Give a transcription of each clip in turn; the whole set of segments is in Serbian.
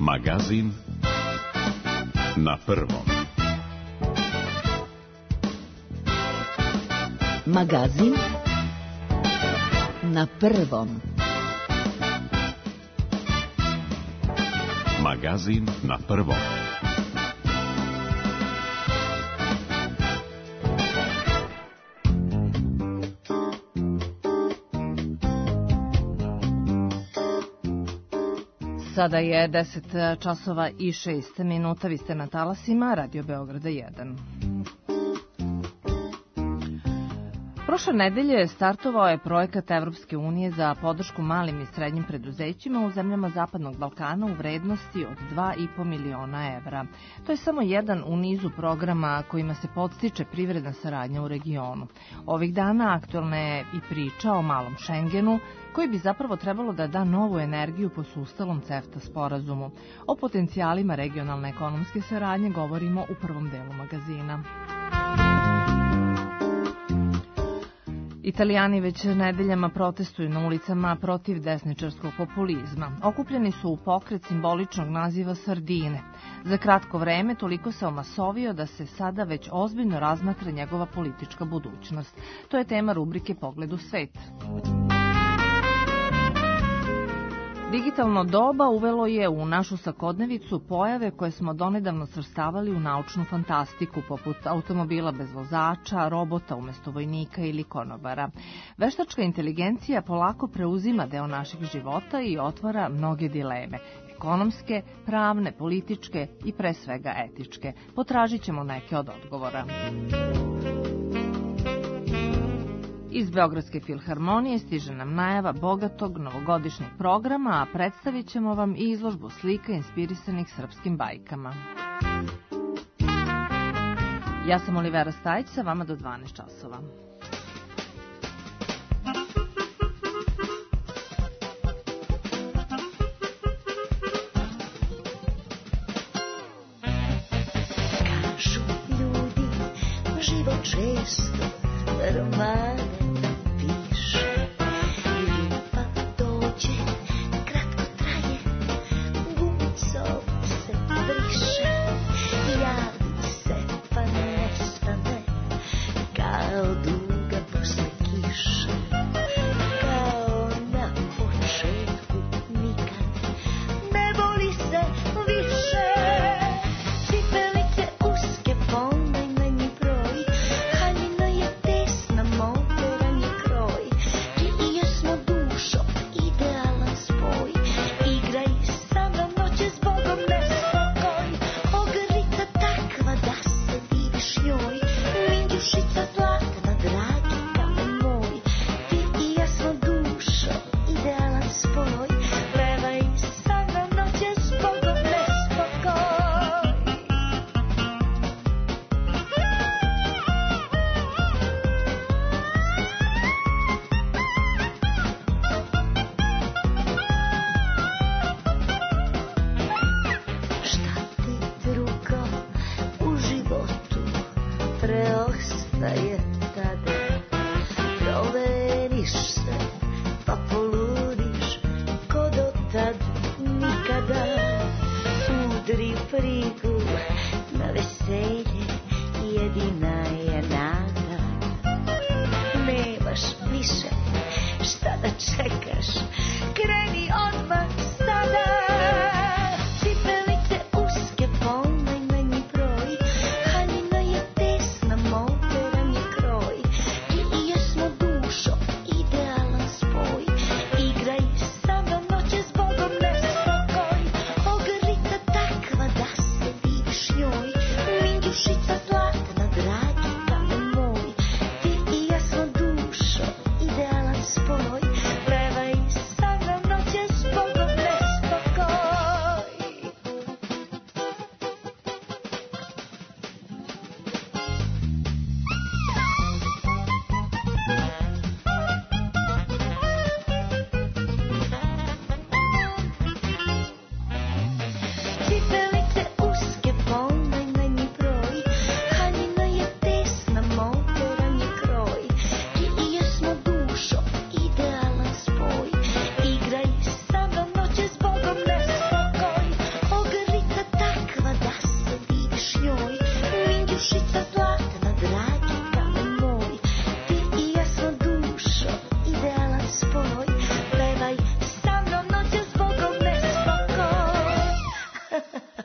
Magazin na prvom. Magazin na prvom. Magazin na prvom. Sada je 10 časova i 6 minuta. Vi ste na talasima Radio Beograda 1. Prošle nedelje startovao je projekat Evropske unije za podršku malim i srednjim preduzećima u zemljama Zapadnog Balkana u vrednosti od 2,5 miliona evra. To je samo jedan u nizu programa kojima se podstiče privredna saradnja u regionu. Ovih dana aktuelna je i priča o malom Šengenu, koji bi zapravo trebalo da da novu energiju po sustalom CEFTA sporazumu. O potencijalima regionalne ekonomske saradnje govorimo u prvom delu magazina. Italijani već nedeljama protestuju na ulicama protiv desničarskog populizma. Okupljeni su u pokret simboličnog naziva Sardine. Za kratko vreme toliko se omasovio da se sada već ozbiljno razmatra njegova politička budućnost. To je tema rubrike Pogled u svet. Digitalno doba uvelo je u našu svakodnevicu pojave koje smo donedavno svrstavali u naučnu fantastiku, poput automobila bez vozača, robota umesto vojnika ili konobara. Veštačka inteligencija polako preuzima deo naših života i otvara mnoge dileme. Ekonomske, pravne, političke i pre svega etičke. Potražit ćemo neke od odgovora. Iz Beogradske filharmonije stiže nam najava bogatog novogodišnjeg programa, a predstavit ćemo vam i izložbu slika inspirisanih srpskim bajkama. Ja sam Olivera Stajić, sa vama do 12 časova. Kažu ljudi, život često romane piše, lipa dođe, kratko traje, gumicom se briše, javi se pa nestane, kao duga posle kiše, kao na početku nikad, ne boli se više, cipelice uske, ponaj manji broj, haljina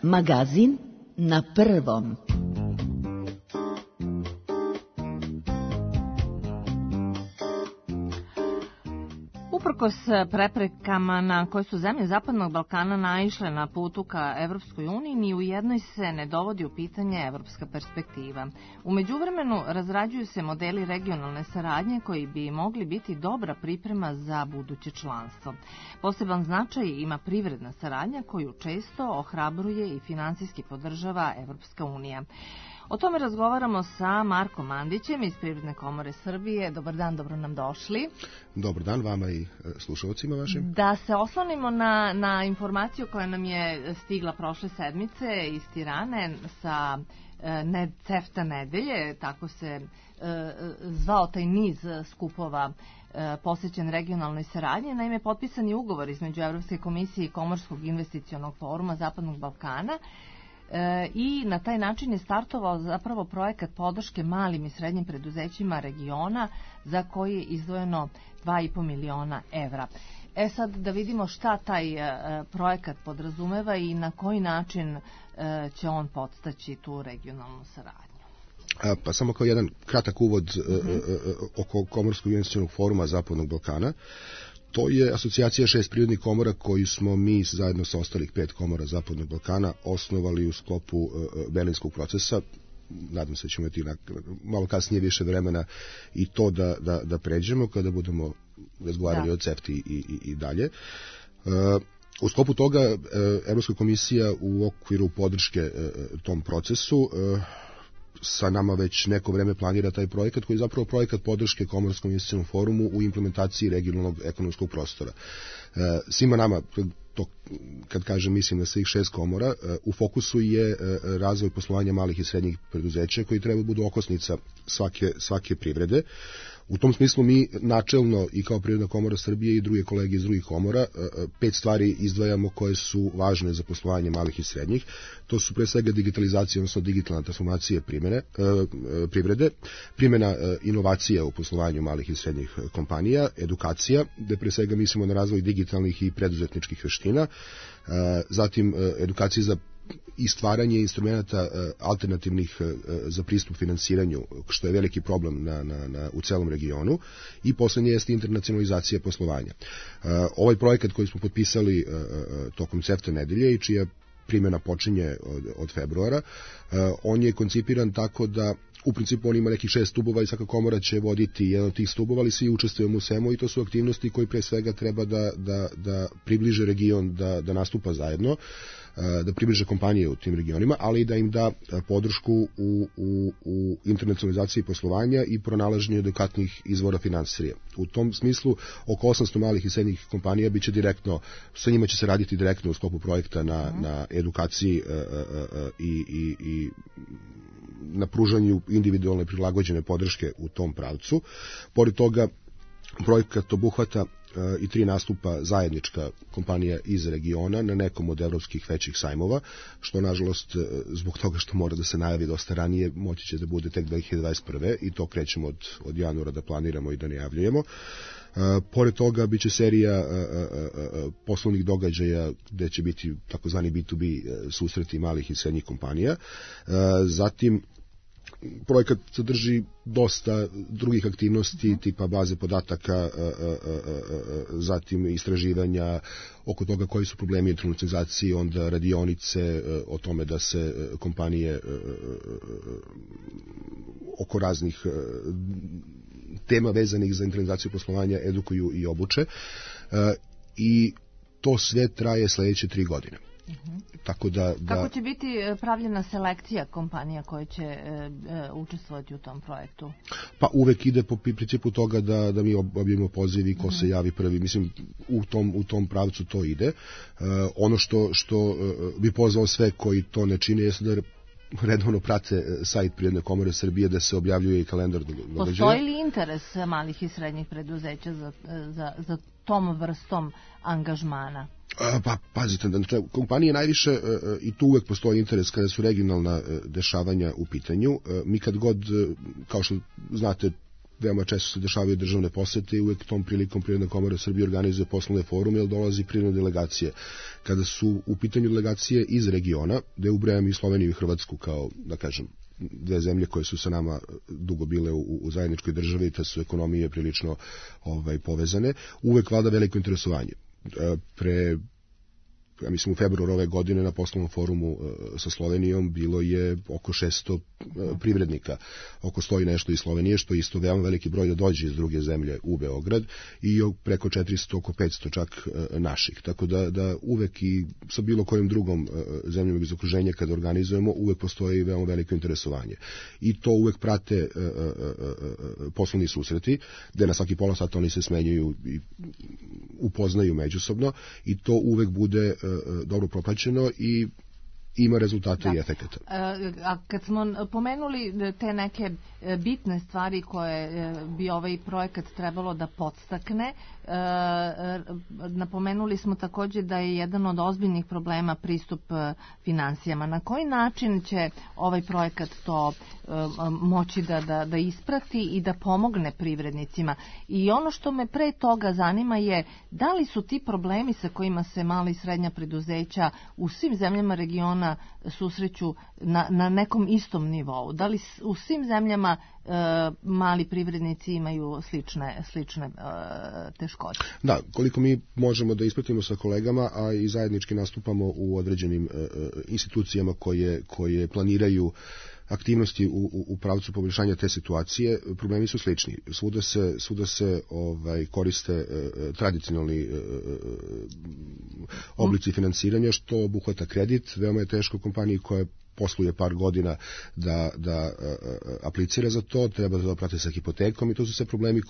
Magazin na prvom. Uprkos preprekama na koje su zemlje Zapadnog Balkana naišle na putu ka Evropskoj uniji, ni u jednoj se ne dovodi u pitanje evropska perspektiva. U međuvremenu razrađuju se modeli regionalne saradnje koji bi mogli biti dobra priprema za buduće članstvo. Poseban značaj ima privredna saradnja koju često ohrabruje i finansijski podržava Evropska unija. O tome razgovaramo sa Markom Mandićem iz Privredne komore Srbije. Dobar dan, dobro nam došli. Dobar dan vama i slušalcima vašim. Da se oslonimo na informaciju koja nam je stigla prošle sedmice iz Tirane sa CEFTA nedelje, tako se zvao taj niz skupova posvećen regionalnoj saradnji. Naime, potpisan je ugovor između Evropske komisije i Komorskog investicionog foruma Zapadnog Balkana, i na taj način je startovao zapravo projekat podrške malim i srednjim preduzećima regiona za koji je izdvojeno 2,5 miliona evra. Sad da vidimo šta taj projekat podrazumeva i na koji način će on podstaći tu regionalnu saradnju. Pa samo kao jedan kratak uvod oko Komorskog investicionog foruma Zapadnog Balkana. To je asocijacija 6 privrednih komora koju smo mi zajedno sa ostalih 5 komora Zapadnog Balkana osnovali u sklopu Berlinskog procesa. Nadam se da ćemo imati malo kasnije više vremena i to da pređemo kada budemo razgovarali o CEFTI i dalje. U sklopu toga Evropska komisija u okviru podrške tom procesu sa nama već neko vreme planira taj projekat koji je zapravo projekat podrške Komorskom investicionom forumu u implementaciji regionalnog ekonomskog prostora. Svima nama, to kad kažem mislim na svih 6 komora, u fokusu je razvoj poslovanja malih i srednjih preduzeća koji treba budu okosnica svake privrede. U tom smislu mi načelno i kao Privredna komora Srbije i druge kolege iz drugih komora 5 stvari izdvajamo koje su važne za poslovanje malih i srednjih. To su pre svega digitalizacija, odnosno digitalna transformacija privrede, primjena inovacija u poslovanju malih i srednjih kompanija, edukacija, gde pre svega mislimo na razvoj digitalnih i preduzetničkih veština, zatim edukacija za i stvaranje instrumenta alternativnih za pristup finansiranju, što je veliki problem u celom regionu, i poslednje jeste internacionalizacija poslovanja. Ovaj projekat koji smo potpisali tokom CEFTA nedelje i čija primjena počinje od februara, on je koncipiran tako da u principu on ima nekih 6 stubova i svaka komora će voditi jedan od tih stubova, ali svi učestvujemo u svemu i to su aktivnosti koji pre svega treba da približe region, da nastupa zajedno, da približe kompanije u tim regionima, ali i da im da podršku u internacionalizaciji poslovanja i pronalaženju adekvatnih izvora finansiranja. U tom smislu oko 800 malih i srednjih kompanija biće direktno, sa njima će se raditi direktno u sklopu projekta na edukaciji i na pružanju individualne prilagođene podrške u tom pravcu. Pored toga, projekat obuhvata i 3 nastupa zajednička kompanija iz regiona na nekom od evropskih većih sajmova, što nažalost zbog toga što mora da se najavi dosta ranije, moći će da bude tek 2021. i to krećemo od januara da planiramo i da najavljujemo. Pored toga biće serija poslovnih događaja gde će biti takozvani B2B susreti malih i srednjih kompanija. Zatim projekat sadrži dosta drugih aktivnosti tipa baze podataka, zatim istraživanja oko toga koji su problemi internacionalizacije, onda radionice o tome da se kompanije oko raznih tema vezanih za internacionalizaciju poslovanja edukuju i obuče, i to sve traje sledeće 3 godine. Tako da... Kako će biti pravljena selekcija kompanija koje će učestvovati u tom projektu? Pa uvek ide po principu toga da mi objavimo poziv i ko se javi prvi. Mislim, u tom pravcu to ide. Ono što bi pozvao sve koji to ne čine jeste da redovno prate sajt Privredne komore Srbije, da se objavljuje i kalendar događaja. Postoji li interes malih i srednjih preduzeća za tom vrstom angažmana? Pa pazite, kompanije najviše, i tu uvek postoji interes kada su regionalna dešavanja u pitanju. Mi kad god, kao što znate, veoma često se dešavaju državne posete i uvek tom prilikom Privredna komora Srbije organizuje poslovne forume, jer dolazi privredne delegacije. Kada su u pitanju delegacije iz regiona, gde ubrajam i Sloveniju i Hrvatsku kao, da kažem, dve zemlje koje su sa nama dugo bile u zajedničkoj državi, te su ekonomije prilično povezane, uvek vlada veliko interesovanje. Ja mislim u februaru ove godine na poslovnom forumu sa Slovenijom bilo je oko 600 privrednika, oko 100 i nešto iz Slovenije, što je isto veoma veliki broj da dođe iz druge zemlje u Beograd, i preko 400, oko 500 čak naših. Tako da uvek i sa bilo kojom drugom zemljom iz okruženja kada organizujemo, uvek postoji veoma veliko interesovanje. I to uvek prate poslovni susreti, gde na svaki pola sata oni se smenjuju i upoznaju međusobno, i to uvek bude dobro proplaćeno i ima rezultate i efekata. A kad smo pomenuli te neke bitne stvari koje bi ovaj projekat trebalo da podstakne, napomenuli smo takođe da je jedan od ozbiljnih problema pristup finansijama. Na koji način će ovaj projekat to moći da isprati i da pomogne privrednicima? I ono što me pre toga zanima je da li su ti problemi sa kojima se mala i srednja preduzeća u svim zemljama regiona susreću na nekom istom nivou? Da li u svim zemljama mali privrednici imaju slične teškoće? Da, koliko mi možemo da ispratimo sa kolegama, a i zajednički nastupamo u određenim institucijama koje planiraju aktivnosti u pravcu poboljšanja te situacije, problemi su slični. Svuda se koriste tradicionalni oblici finansiranja, što obuhvata kredit. Veoma je teško kompaniji koja posluje par godina da aplicira za to, treba da prate sa hipotekom, i to su sve problemi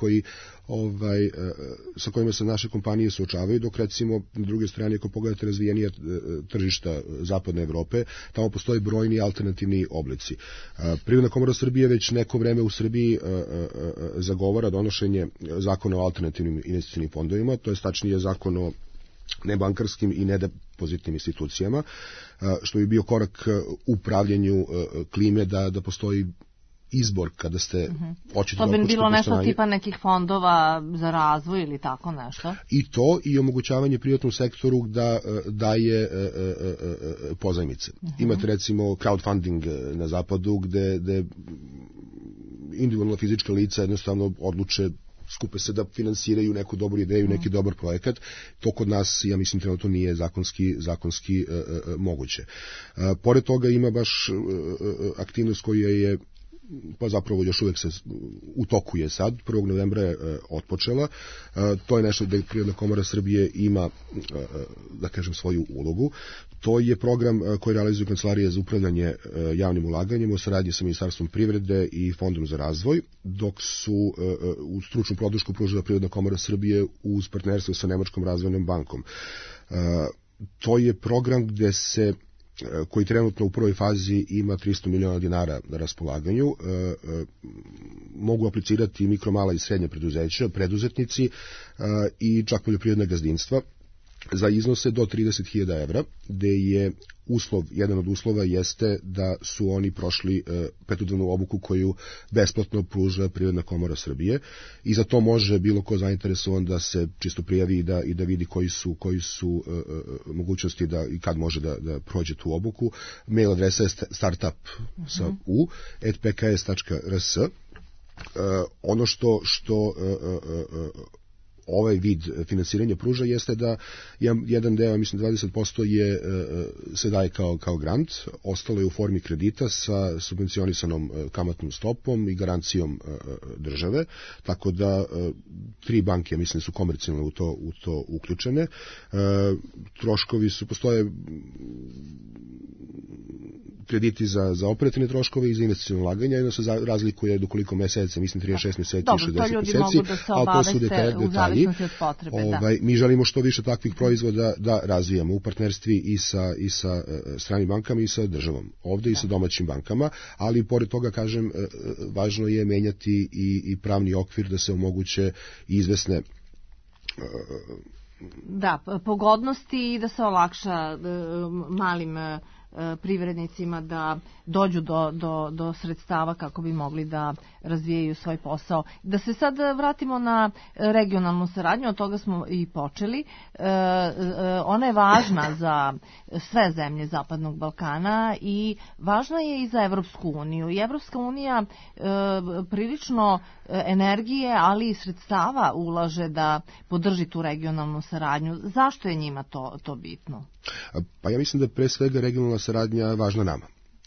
sa kojima se naše kompanije suočavaju, dok recimo na druge strane, ako pogledate razvijenija tržišta zapadne Evrope, tamo postoje brojni alternativni oblici. Privredna komora Srbije već neko vreme u Srbiji zagovara donošenje zakona o alternativnim investicionim fondovima, to je tačnije zakon o nebankarskim i nedepozitnim institucijama, što bi bio korak u pravljenju klime da postoji izbor kada ste očito... To bi bilo nešto tipa nekih fondova za razvoj ili tako nešto? I to, i omogućavanje privatnom sektoru da daje pozajmice. Imate recimo crowdfunding na zapadu gde individualna fizička lica jednostavno odluče, skupe se da finansiraju neku dobru ideju, neki dobar projekat. To kod nas, ja mislim, trenutno nije zakonski moguće. Pored toga ima baš aktivnost koja je, pa zapravo još uvek se u toku je sad, 1. novembra je otpočela. To je nešto gde Privredna komora Srbije ima, da kažem, svoju ulogu. To je program koji realizuje Kancelarija za upravljanje javnim ulaganjem u saradnji sa Ministarstvom privrede i Fondom za razvoj, dok su u stručnu podršku pružila Privredna komora Srbije uz partnerstvo sa Nemačkom razvojnom bankom. To je program gde se, koji trenutno u prvoj fazi ima 300 miliona dinara na raspolaganju. Mogu aplicirati mikro, mala i srednja preduzeća, preduzetnici i čak poljoprivredna gazdinstva za iznose do 30.000 evra, gde je jedan od uslova jeste da su oni prošli petodnevnu obuku koju besplatno pruža Privredna komora Srbije, i za to može bilo ko zainteresovan da se čisto prijavi i da vidi koji su mogućnosti i kad može da prođe tu obuku. Mail adresa je startup@pks.rs. Ono što ovaj vid finansiranja pruža jeste da jedan deo, mislim 20% se daje kao grant, ostalo je u formi kredita sa subvencionisanom kamatnom stopom i garancijom države, tako da 3 banke, mislim, su komercijalno u to uključene. Troškovi postoje krediti za operativne troškove i za investiciono ulaganje, jedno se razlikuje do koliko meseca, mislim 36 meseci, 60 meseci, ali to su detalji. Mi želimo što više takvih proizvoda da razvijamo u partnerstvi i sa stranim bankama i sa državom, ovde i sa domaćim bankama, ali pored toga, kažem, važno je menjati i pravni okvir da se omoguće izvesne pogodnosti i da se olakša malim privrednicima da dođu do sredstava kako bi mogli da razvijaju svoj posao. Da se sad vratimo na regionalnu saradnju, od toga smo i počeli. Ona je važna za sve zemlje Zapadnog Balkana i važna je i za Evropsku uniju. I Evropska unija prilično energije, ali i sredstava ulaže da podrži tu regionalnu saradnju. Zašto je njima to bitno? Pa ja mislim da pre svega regionalna saradnja važna nama,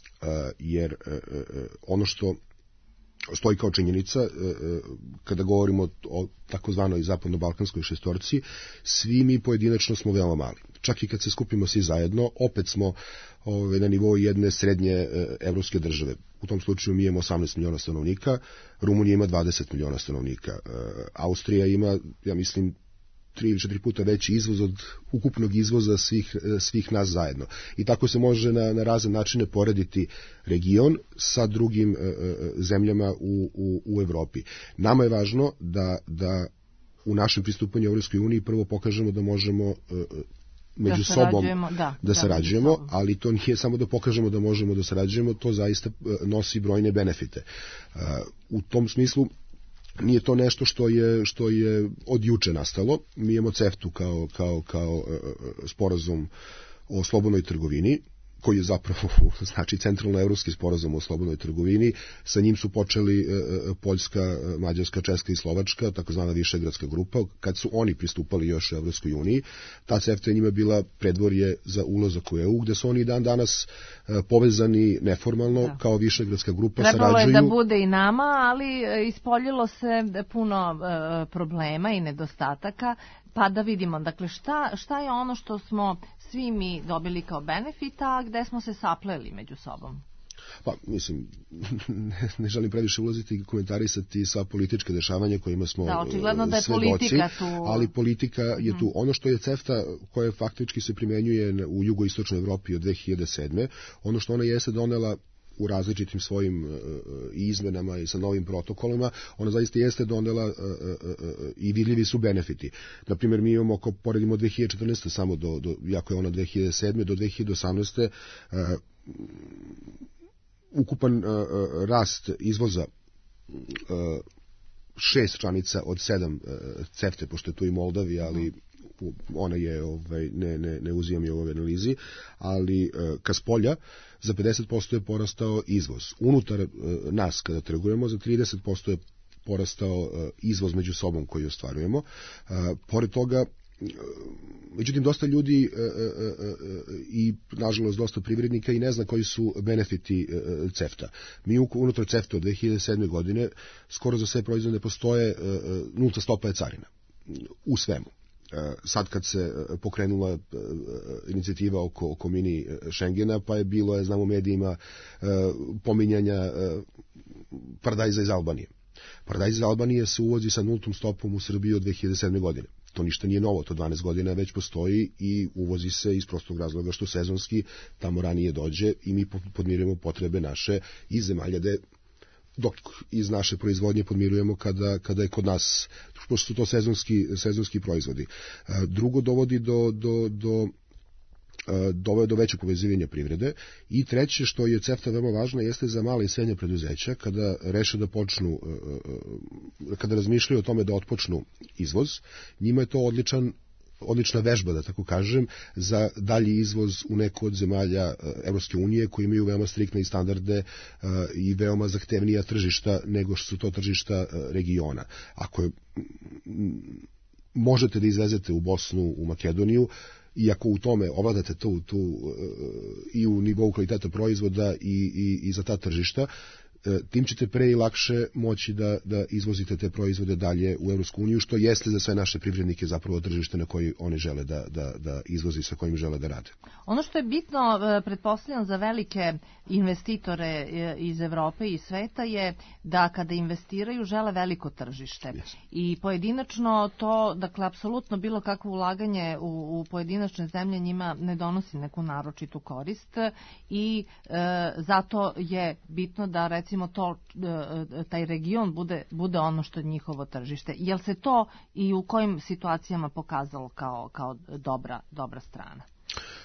jer ono što stoji kao činjenica, kada govorimo o takozvanoj zapadno-balkanskoj šestorci, svi mi pojedinačno smo veoma mali. Čak i kad se skupimo svi zajedno, opet smo na nivou jedne srednje evropske države. U tom slučaju mi imamo 18 miliona stanovnika, Rumunija ima 20 miliona stanovnika, Austrija ima, ja mislim, 3 ili 4 puta veći izvoz od ukupnog izvoza svih nas zajedno. I tako se može na razne načine porediti region sa drugim zemljama u Evropi. Nama je važno da u našem pristupanju Evropskoj uniji prvo pokažemo da možemo među sobom da sarađujemo, ali to nije samo da pokažemo da možemo da sarađujemo, to zaista nosi brojne benefite. U tom smislu nije to nešto što je od juče nastalo. Mi imamo CEFTA-u kao sporazum o slobodnoj trgovini, koji je zapravo znači centralno-evropski sporazum o slobodnoj trgovini. Sa njim su počeli Poljska, Mađarska, Česka i Slovačka, takozvana Višegradska grupa. Kad su oni pristupali još Evropskoj uniji, ta CEFTA je njima bila predvorje za ulazak u EU, gde su oni dan danas povezani neformalno kao Višegradska grupa. Trebalo je da bude i nama, ali ispoljilo se puno problema i nedostataka. Pa da vidimo, dakle, šta je ono što smo svi mi dobili kao benefita, a gde smo se sapleli među sobom? Pa, mislim, ne želim previše ulaziti i komentarisati sva politička dešavanja kojima smo očigledno da je svedoci, politika tu. Ali politika je tu. Ono što je CEFTA, koja faktički se primenjuje u jugoistočnoj Evropi od 2007. Ono što ona jeste donela u različitim svojim izmenama i sa novim protokolima, ona zaista jeste donela i vidljivi su benefiti. Naprimjer, mi imamo, ako poredimo 2014. samo jako je ona 2007. do 2018. Ukupan rast izvoza 6 članica od 7 CEFTA, pošto je tu i Moldavija, ali ona je, ne uzimam je u ovoj analizi, ali ka spolja za 50% je porastao izvoz. Unutar nas, kada trgujemo, za 30% je porastao izvoz među sobom koji ostvarujemo. Pored toga, međutim, dosta ljudi i, nažalost, dosta privrednika i ne zna koji su benefiti CEFTA. Mi unutar CEFTA od 2007. godine skoro za sve proizvode postoje nulta stopa je carina. U svemu. Sad kad se pokrenula inicijativa oko mini Schengena, pa je bilo, znam u medijima, pominjanja paradajza iz Albanije. Paradajz iz Albanije se uvozi sa nultom stopom u Srbiju od 2007. godine. To ništa nije novo, to 12 godina već postoji i uvozi se iz prostog razloga što sezonski tamo ranije dođe i mi podmirujemo potrebe naše iz zemalja dok iz naše proizvodnje podmirujemo kada je kod nas, pošto su to sezonski proizvodi. Drugo, dovodi do većeg povezivanja privrede i treće, što je CEFTA veoma važno, jeste za male i srednje preduzeća kada reše da počnu, kada razmišljaju o tome da otpočnu izvoz, njima je to odlična vežba, da tako kažem, za dalji izvoz u neku od zemalja Evropske unije koji imaju veoma striktne standarde i veoma zahtevnija tržišta nego što su to tržišta regiona. Ako možete da izvezete u Bosnu, u Makedoniju, i ako u tome ovladate tu i u nivou kvaliteta proizvoda i za ta tržišta, tim ćete pre i lakše moći da izvozite te proizvode dalje u Evropsku uniju, što jeste za sve naše privrednike zapravo tržište na koji oni žele da izvozi, sa kojim žele da rade. Ono što je bitno, pretpostavljam, za velike investitore iz Evrope i sveta je da kada investiraju žele veliko tržište. Yes. I pojedinačno to, dakle, apsolutno bilo kakvo ulaganje u pojedinačne zemlje njima ne donosi neku naročitu korist i zato je bitno da, recimo, taj region bude ono što je njihovo tržište. Jel se to i u kojim situacijama pokazalo kao dobra strana?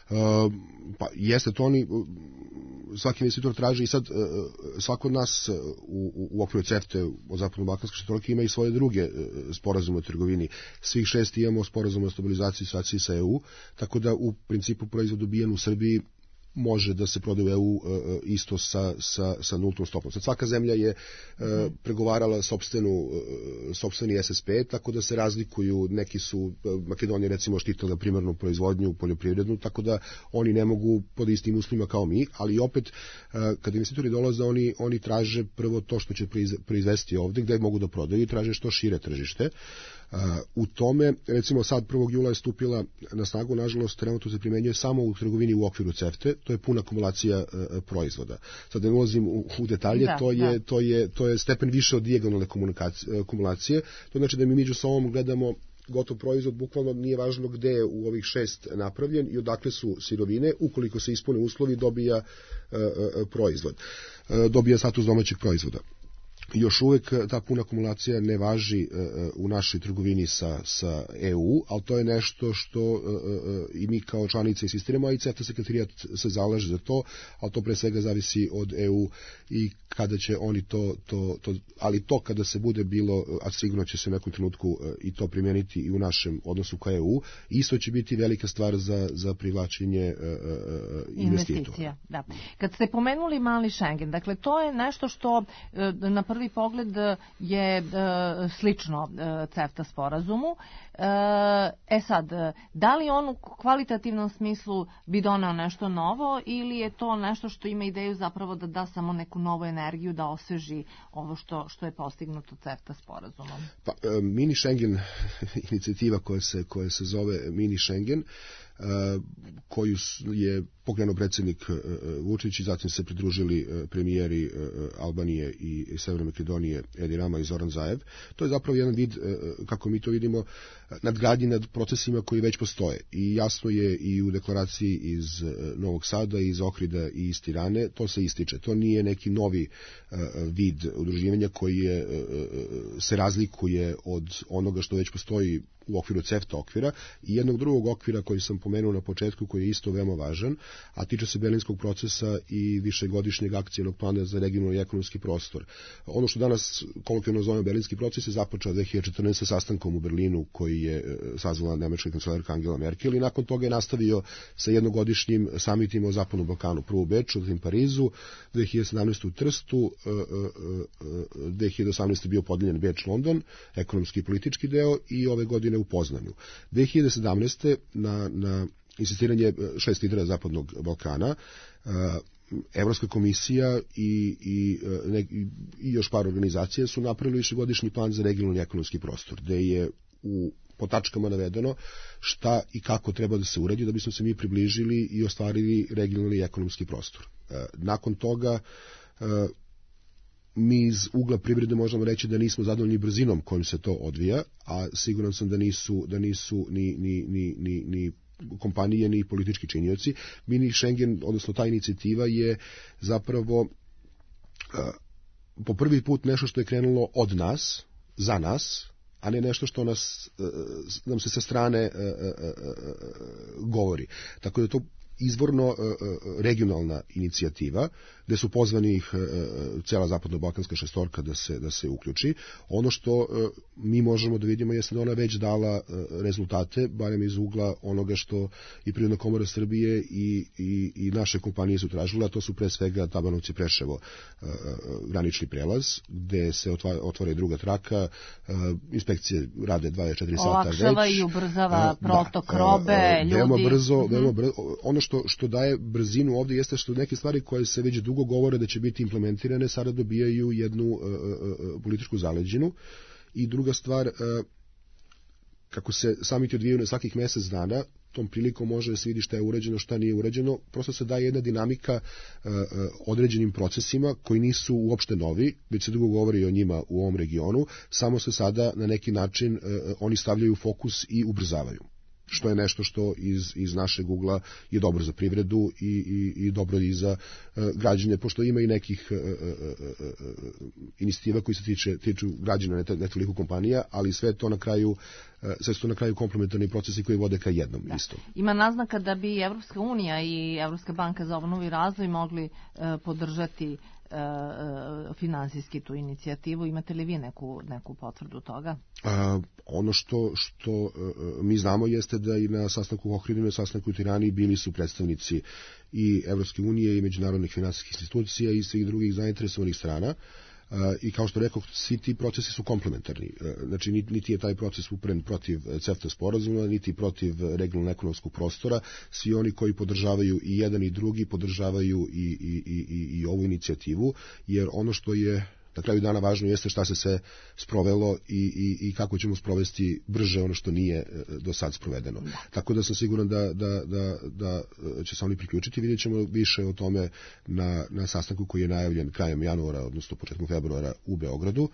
Pa jeste to oni, svaki investitor traži i sad svako od nas u okviru CEFTA od zapadno-balkanske šestorke ima i svoje druge sporazume o trgovini. Svih 6 imamo sporazume o stabilizaciji i sa EU, tako da u principu proizvod dobijen u Srbiji može da se prodaje u EU isto sa nultom stopom. Sad svaka zemlja je pregovarala sopstveni SSP, tako da se razlikuju, neki su, Makedonija recimo štitila primarnu proizvodnju, poljoprivrednu, tako da oni ne mogu pod istim uslovima kao mi, ali opet kada investitori dolaze, oni traže prvo to što će proizvesti ovde, gde mogu da prodaju i traže što šire tržište. U tome, recimo sad 1. jula je stupila na snagu, nažalost trenutno se primenjuje samo u trgovini u okviru CEFTA, to je puna kumulacija proizvoda. Sad da ne ulazim u detalje, to je stepen više od dijagonalne kumulacije, to znači da mi među sobom gledamo gotov proizvod, bukvalno nije važno gde je u ovih 6 napravljen i odakle su sirovine, ukoliko se ispune uslovi dobija proizvod, dobija status domaćeg proizvoda. Još uvek ta puna kumulacija ne važi u našoj trgovini sa EU, ali to je nešto što i mi kao članice insistiramo, a i CEFTA sekretarijat se zalaže za to, ali to pre svega zavisi od EU i kada će oni ali to kada se bude bilo, a sigurno će se u nekom trenutku i to primijeniti i u našem odnosu ka EU, isto će biti velika stvar za privlačenje investitora. Da. Kad ste pomenuli mali Schengen, dakle to je nešto što na prvi pogled je slično CEFTA sporazumu. Sad, da li on u kvalitativnom smislu bi doneo nešto novo ili je to nešto što ima ideju zapravo da da samo neku novu energiju, da osveži ovo što je postignuto CEFTA sporazumom? Pa, mini Schengen, inicijativa koja se zove mini Schengen, koju je pokrenuo predsjednik Vučić i zatim se pridružili premijeri Albanije i Severne Makedonije Edi Rama i Zoran Zaev. To je zapravo jedan vid, kako mi to vidimo, nadgradnji nad procesima koji već postoje. I jasno je i u deklaraciji iz Novog Sada, iz Ohrida i iz Tirane, to se ističe. To nije neki novi vid udruživanja koji se razlikuje od onoga što već postoji u okviru CEFTA okvira i jednog drugog okvira koji sam pomenuo na početku, koji je isto veoma važan, a tiče se Berlinskog procesa i višegodišnjeg akcijnog plana za regionalni i ekonomski prostor. Ono što danas kolokvijalno zovemo Berlinski proces je započeo 2014. sastankom u Berlinu koji je sazvala nemačka kancelarka Angela Merkel i nakon toga je nastavio sa jednogodišnjim samitima o Zapadnom Balkanu, prvo u Beču, zatim Parizu, 2017. u Trstu, 2018. bio podeljen Beč-London, ekonomski i politički deo i ove godine u Poznanju. 2017. na insistiranje 6 lidera Zapadnog Balkana, Evropska komisija i još par organizacija su napravili višegodišnji plan za regionalni ekonomski prostor, gde je po tačkama navedeno šta i kako treba da se uredi da bismo se mi približili i ostvarili regionalni ekonomski prostor. Nakon toga mi iz ugla privrede možemo reći da nismo zadovoljni brzinom kojom se to odvija, a siguran sam da nisu ni kompanije ni politički činioci. Mini Schengen, odnosno ta inicijativa je zapravo po prvi put nešto što je krenulo od nas, za nas, a ne nešto što nam se sa strane govori. Tako da je to izvorno regionalna inicijativa, gde su pozvani cela zapadno-balkanska šestorka da se uključi. Ono što mi možemo da vidimo jeste da ona već dala rezultate, barem iz ugla onoga što i Privredna komora Srbije i naše kompanije su tražile, a to su pre svega Tabanovci Preševo granični prelaz, gde se otvara i druga traka, inspekcije rade 24 sata već. Olakšava i ubrzava protok robe, ljudi. Veoma brzo. Ono što daje brzinu ovdje jeste što neke stvari koje se već dugo govore da će biti implementirane sada dobijaju jednu političku zaleđinu. I druga stvar, kako se samiti odvijaju na svakih mjesec dana, tom prilikom može da se vidi šta je uređeno, šta nije uređeno, prosto se daje jedna dinamika određenim procesima koji nisu uopšte novi, već se dugo govori o njima u ovom regionu, samo se sada na neki način oni stavljaju fokus i ubrzavaju. Što je nešto što iz našeg ugla je dobro za privredu i dobro i za građane, pošto ima i nekih inicijativa koji se tiču građana, ne toliko kompanija, ali sve to na kraju sve su to na kraju komplementarni procesi koji vode ka jednom istom. Ima naznaka da bi Evropska unija i Evropska banka za obnovu i razvoj mogli podržati finansijski tu inicijativu. Imate li vi neku potvrdu toga? Ono što mi znamo jeste da i na sastanku u Ohridi, na sastanku u Tirani bili su predstavnici i Evropske unije i međunarodnih finansijskih institucija i svih drugih zainteresovanih strana. I kao što rekao, svi ti procesi su komplementarni. Znači, niti je taj proces upren protiv CEFTA sporazuma, niti protiv regionalno ekonomskog prostora. Svi oni koji podržavaju i jedan i drugi podržavaju i ovu inicijativu, jer ono što je na kraju dana važno jeste šta se sve sprovelo i kako ćemo sprovesti brže ono što nije do sad sprovedeno. Tako da sam siguran da će se oni priključiti. Vidjet ćemo više o tome na sastanku koji je najavljen krajem januara, odnosno početkom februara u Beogradu.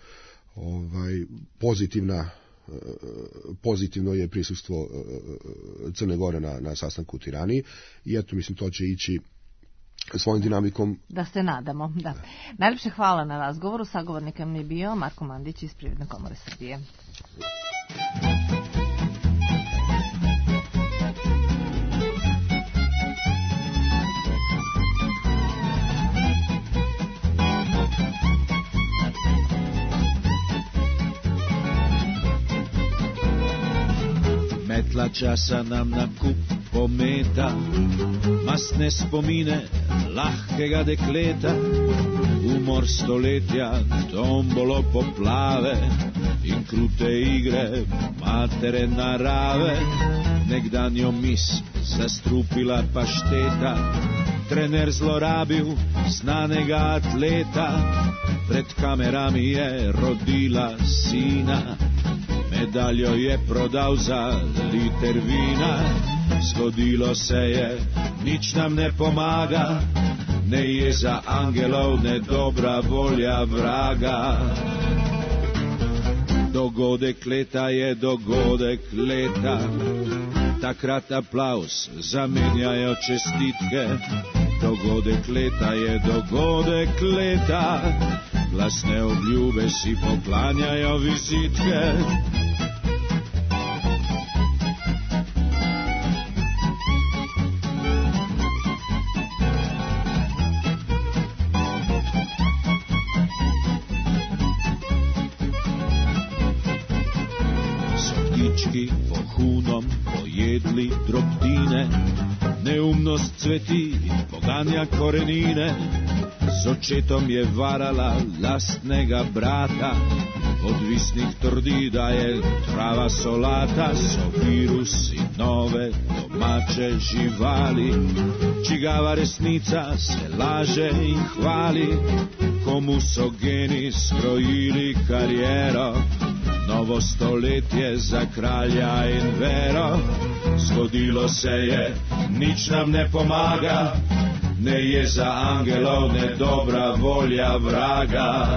Pozitivno je prisustvo Crne Gore na sastanku u Tirani i eto, mislim, to će ići svojim dinamikom. Da se nadamo, da. Najlepše hvala na razgovoru. Sagovornikom je bio Marko Mandić iz Privredne komore Srbije. Metla časa nam na kup pometa, masne spomine lahkega dekleta, umor stoletja, tombolo poplave in krute igre matere narave. Nekdanjo mis zastrupila pašteta, trener zlorabil znanega atleta, pred kamerami je rodila sina, medaljo je prodal za liter vina. Zgodilo se je, nič nam ne pomaga, ne jeza angelov, ne dobra volja vraga. Dogodek leta je dogodek leta, takrat aplaus zamenjajo čestitke. Dogodek leta je dogodek leta, glasne obljube si poklanjajo vizitke. Pohunom pojedli drobtine, neumnost cveti, poganja korenine. S očetom je varala lastnega brata, odvisnik trdi da je trava solata. So virusi nove domače živali, čigava resnica se laže in hvali. Komu so geni skrojili karijero, novo stoletje za kralja in vero. Zgodilo se je, nič nam ne pomaga, ne je za angelov, ne dobra volja vraga.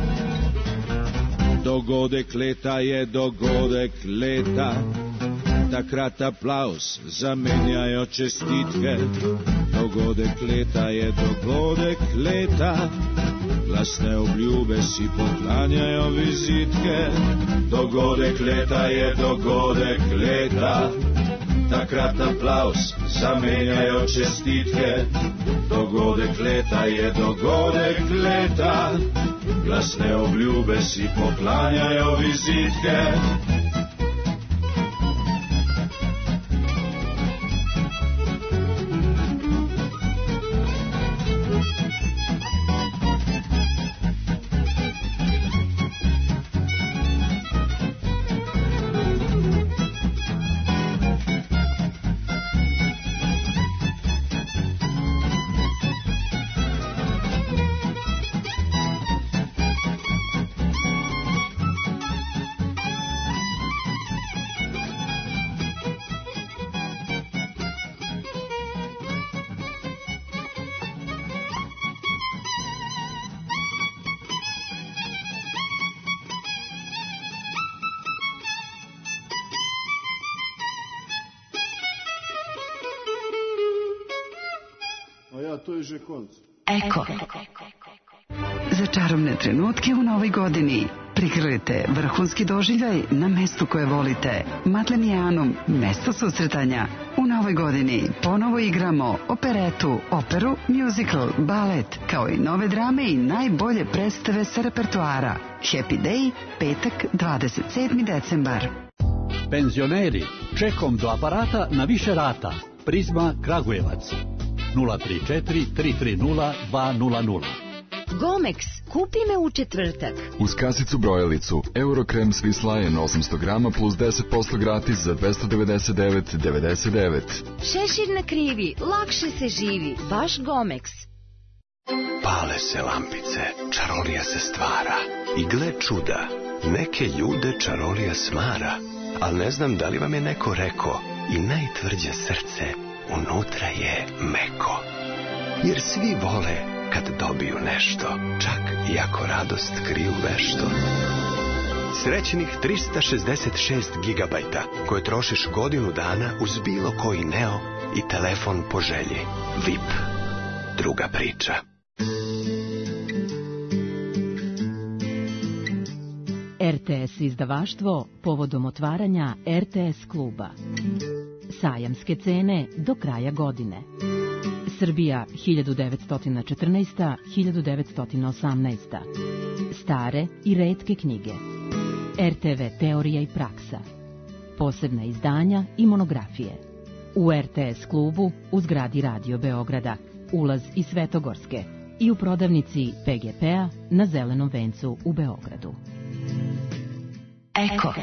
Dogodek leta je dogodek leta, takrat aplaus zamenjajo čestitke. Dogodek leta je dogodek leta, glasne obljube si poklanjajo vizitke. Dogodek leta je dogodek leta, takrat aplaus zamenjajo čestitke. Dogodek leta je dogodek leta, glasne obljube si poklanjajo vizitke. Eko. Za čarobne trenutke u novoj godini prigrlite vrhunski doživljaj na mestu koje volite. Matlenijanum, mesto susretanja. U novoj godini ponovo igramo operetu, operu, musical, balet, kao i nove drame i najbolje predstave sa repertoara. Happy Day, petak, 27. decembar. Penzioneri, čekom do aparata na više rata. Prizma Kragujevac. 034 330 200. Gomex, kupi me u četvrtak. Uz kasicu brojalicu, Eurokrem Swiss Lion 800 grama plus 10% gratis za 299,99. Šešir na krivi, lakše se živi, baš Gomex. Pale se lampice, čarolija se stvara. I gle čuda, neke ljude čarolija smara. Al ne znam da li vam je neko rekao, i najtvrđe srce unutra je meko. Jer svi vole kad dobiju nešto, čak i ako radost kriju vešto. Srećnih 366 gigabajta koje trošiš godinu dana uz bilo koji Neo i telefon po želji. VIP. Druga priča. RTS izdavaštvo povodom otvaranja RTS kluba. Sajamske cene do kraja godine. Srbija 1914-1918. Stare i retke knjige. RTV teorija i praksa. Posebna izdanja i monografije. U RTS klubu u zgradi Radio Beograda. Ulaz iz Svetogorske. I u prodavnici PGP-a na Zelenom vencu u Beogradu. Eko.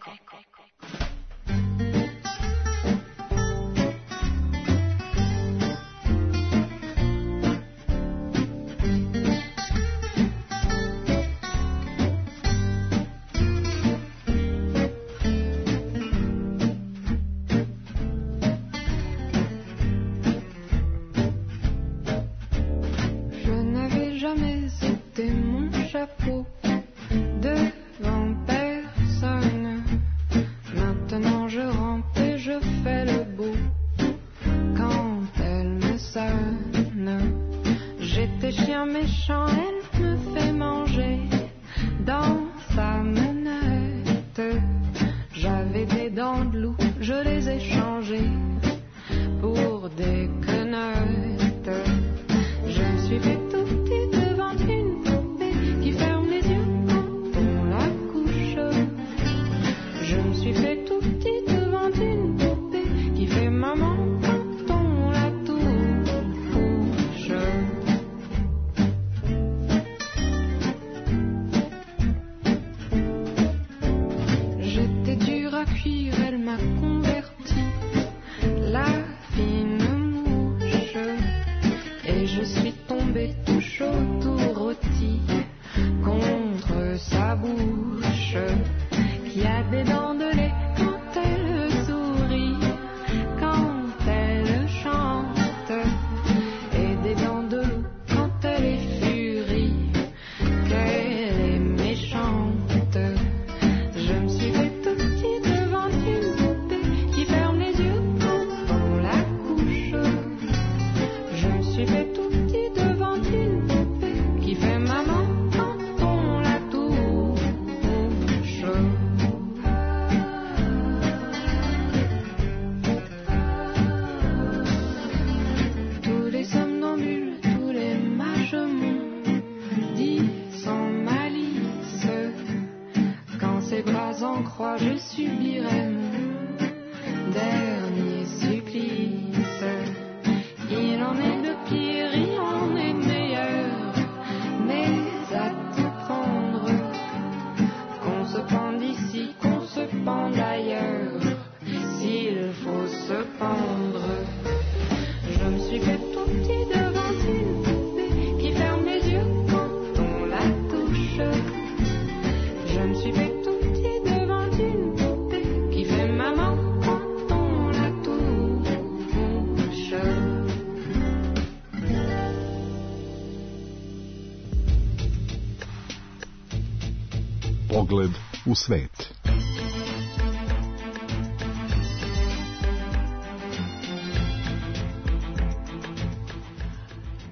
Pogled u svet.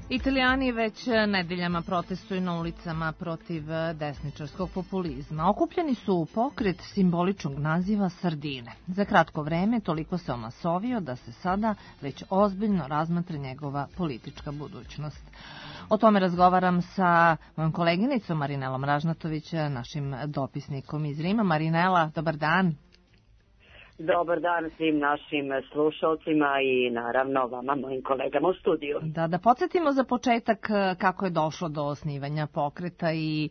Italijani već nedeljama protestuju na ulicama protiv desničarskog populizma. Okupljeni su u pokret simboličnog naziva Sardine. Za kratko vreme toliko se omasovio da se sada već ozbiljno razmatra njegova politička budućnost. O tome razgovaram sa mojom koleginicom Marinelom Ražnatović, našim dopisnikom iz Rima. Marinela, dobar dan. Dobar dan svim našim slušalcima i naravno vama, mojim kolegama u studiju. Da podsjetimo za početak kako je došlo do osnivanja pokreta i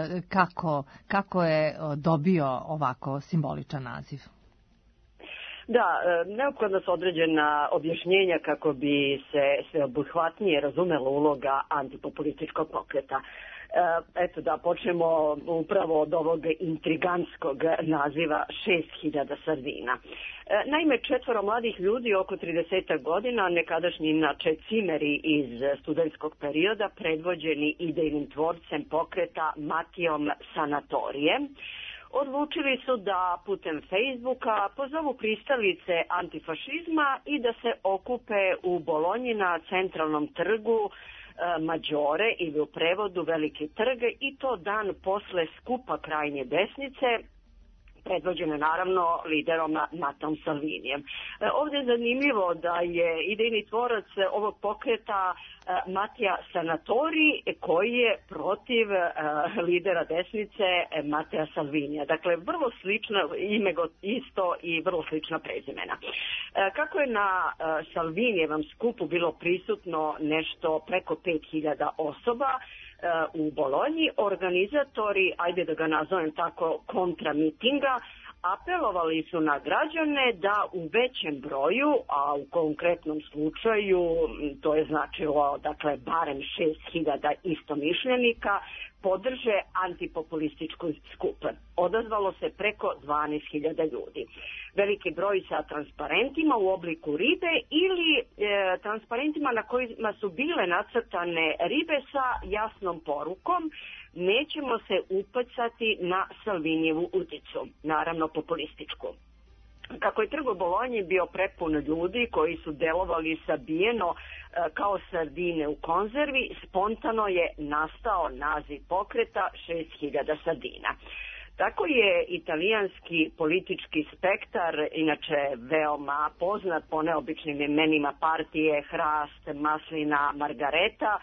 kako je dobio ovako simboličan naziv. Da, neophodno su određena objašnjenja kako bi se sveobuhvatnije razumela uloga antipopulističkog pokreta. Eto da počnemo upravo od ovog intrigantskog naziva 6000 sardina. Naime, 4 mladih ljudi oko 30 godina, nekadašnji inače cimeri iz studentskog perioda, predvođeni idejnim tvorcem pokreta Matijom Sanatorijem, odlučili su da putem Facebooka pozovu pristalice antifašizma i da se okupe u Bolonji na centralnom trgu Maggiore ili u prevodu Veliki trg, i to dan posle skupa krajnje desnice, predvođene naravno liderom Matom Salvinijem. Ovdje je zanimljivo da je idejni tvorac ovog pokreta Matija Sanatori, koji je protiv lidera desnice Mateja Salvinija. Dakle, vrlo slično ime isto i vrlo slična prezimena. Kako je na Salvinijevom skupu bilo prisutno nešto preko 5000 osoba u Bolonji, organizatori, ajde da ga nazovem tako, kontramitinga, apelovali su na građane da u većem broju, a u konkretnom slučaju to je značilo dakle barem 6000 istomišljenika, podrže antipopulističku skup. Odazvalo se preko 12.000 ljudi. Veliki broj sa transparentima u obliku ribe ili transparentima na kojima su bile nacrtane ribe sa jasnom porukom: nećemo se upecati na Salvinijevu udicu, naravno populističku. Kako je trg u Bolonji bio prepun ljudi koji su delovali sabijeno kao sardine u konzervi, spontano je nastao naziv pokreta 6000 sardina. Tako je italijanski politički spektar, inače veoma poznat po neobičnim imenima partije Hrast, Maslina, Margareta,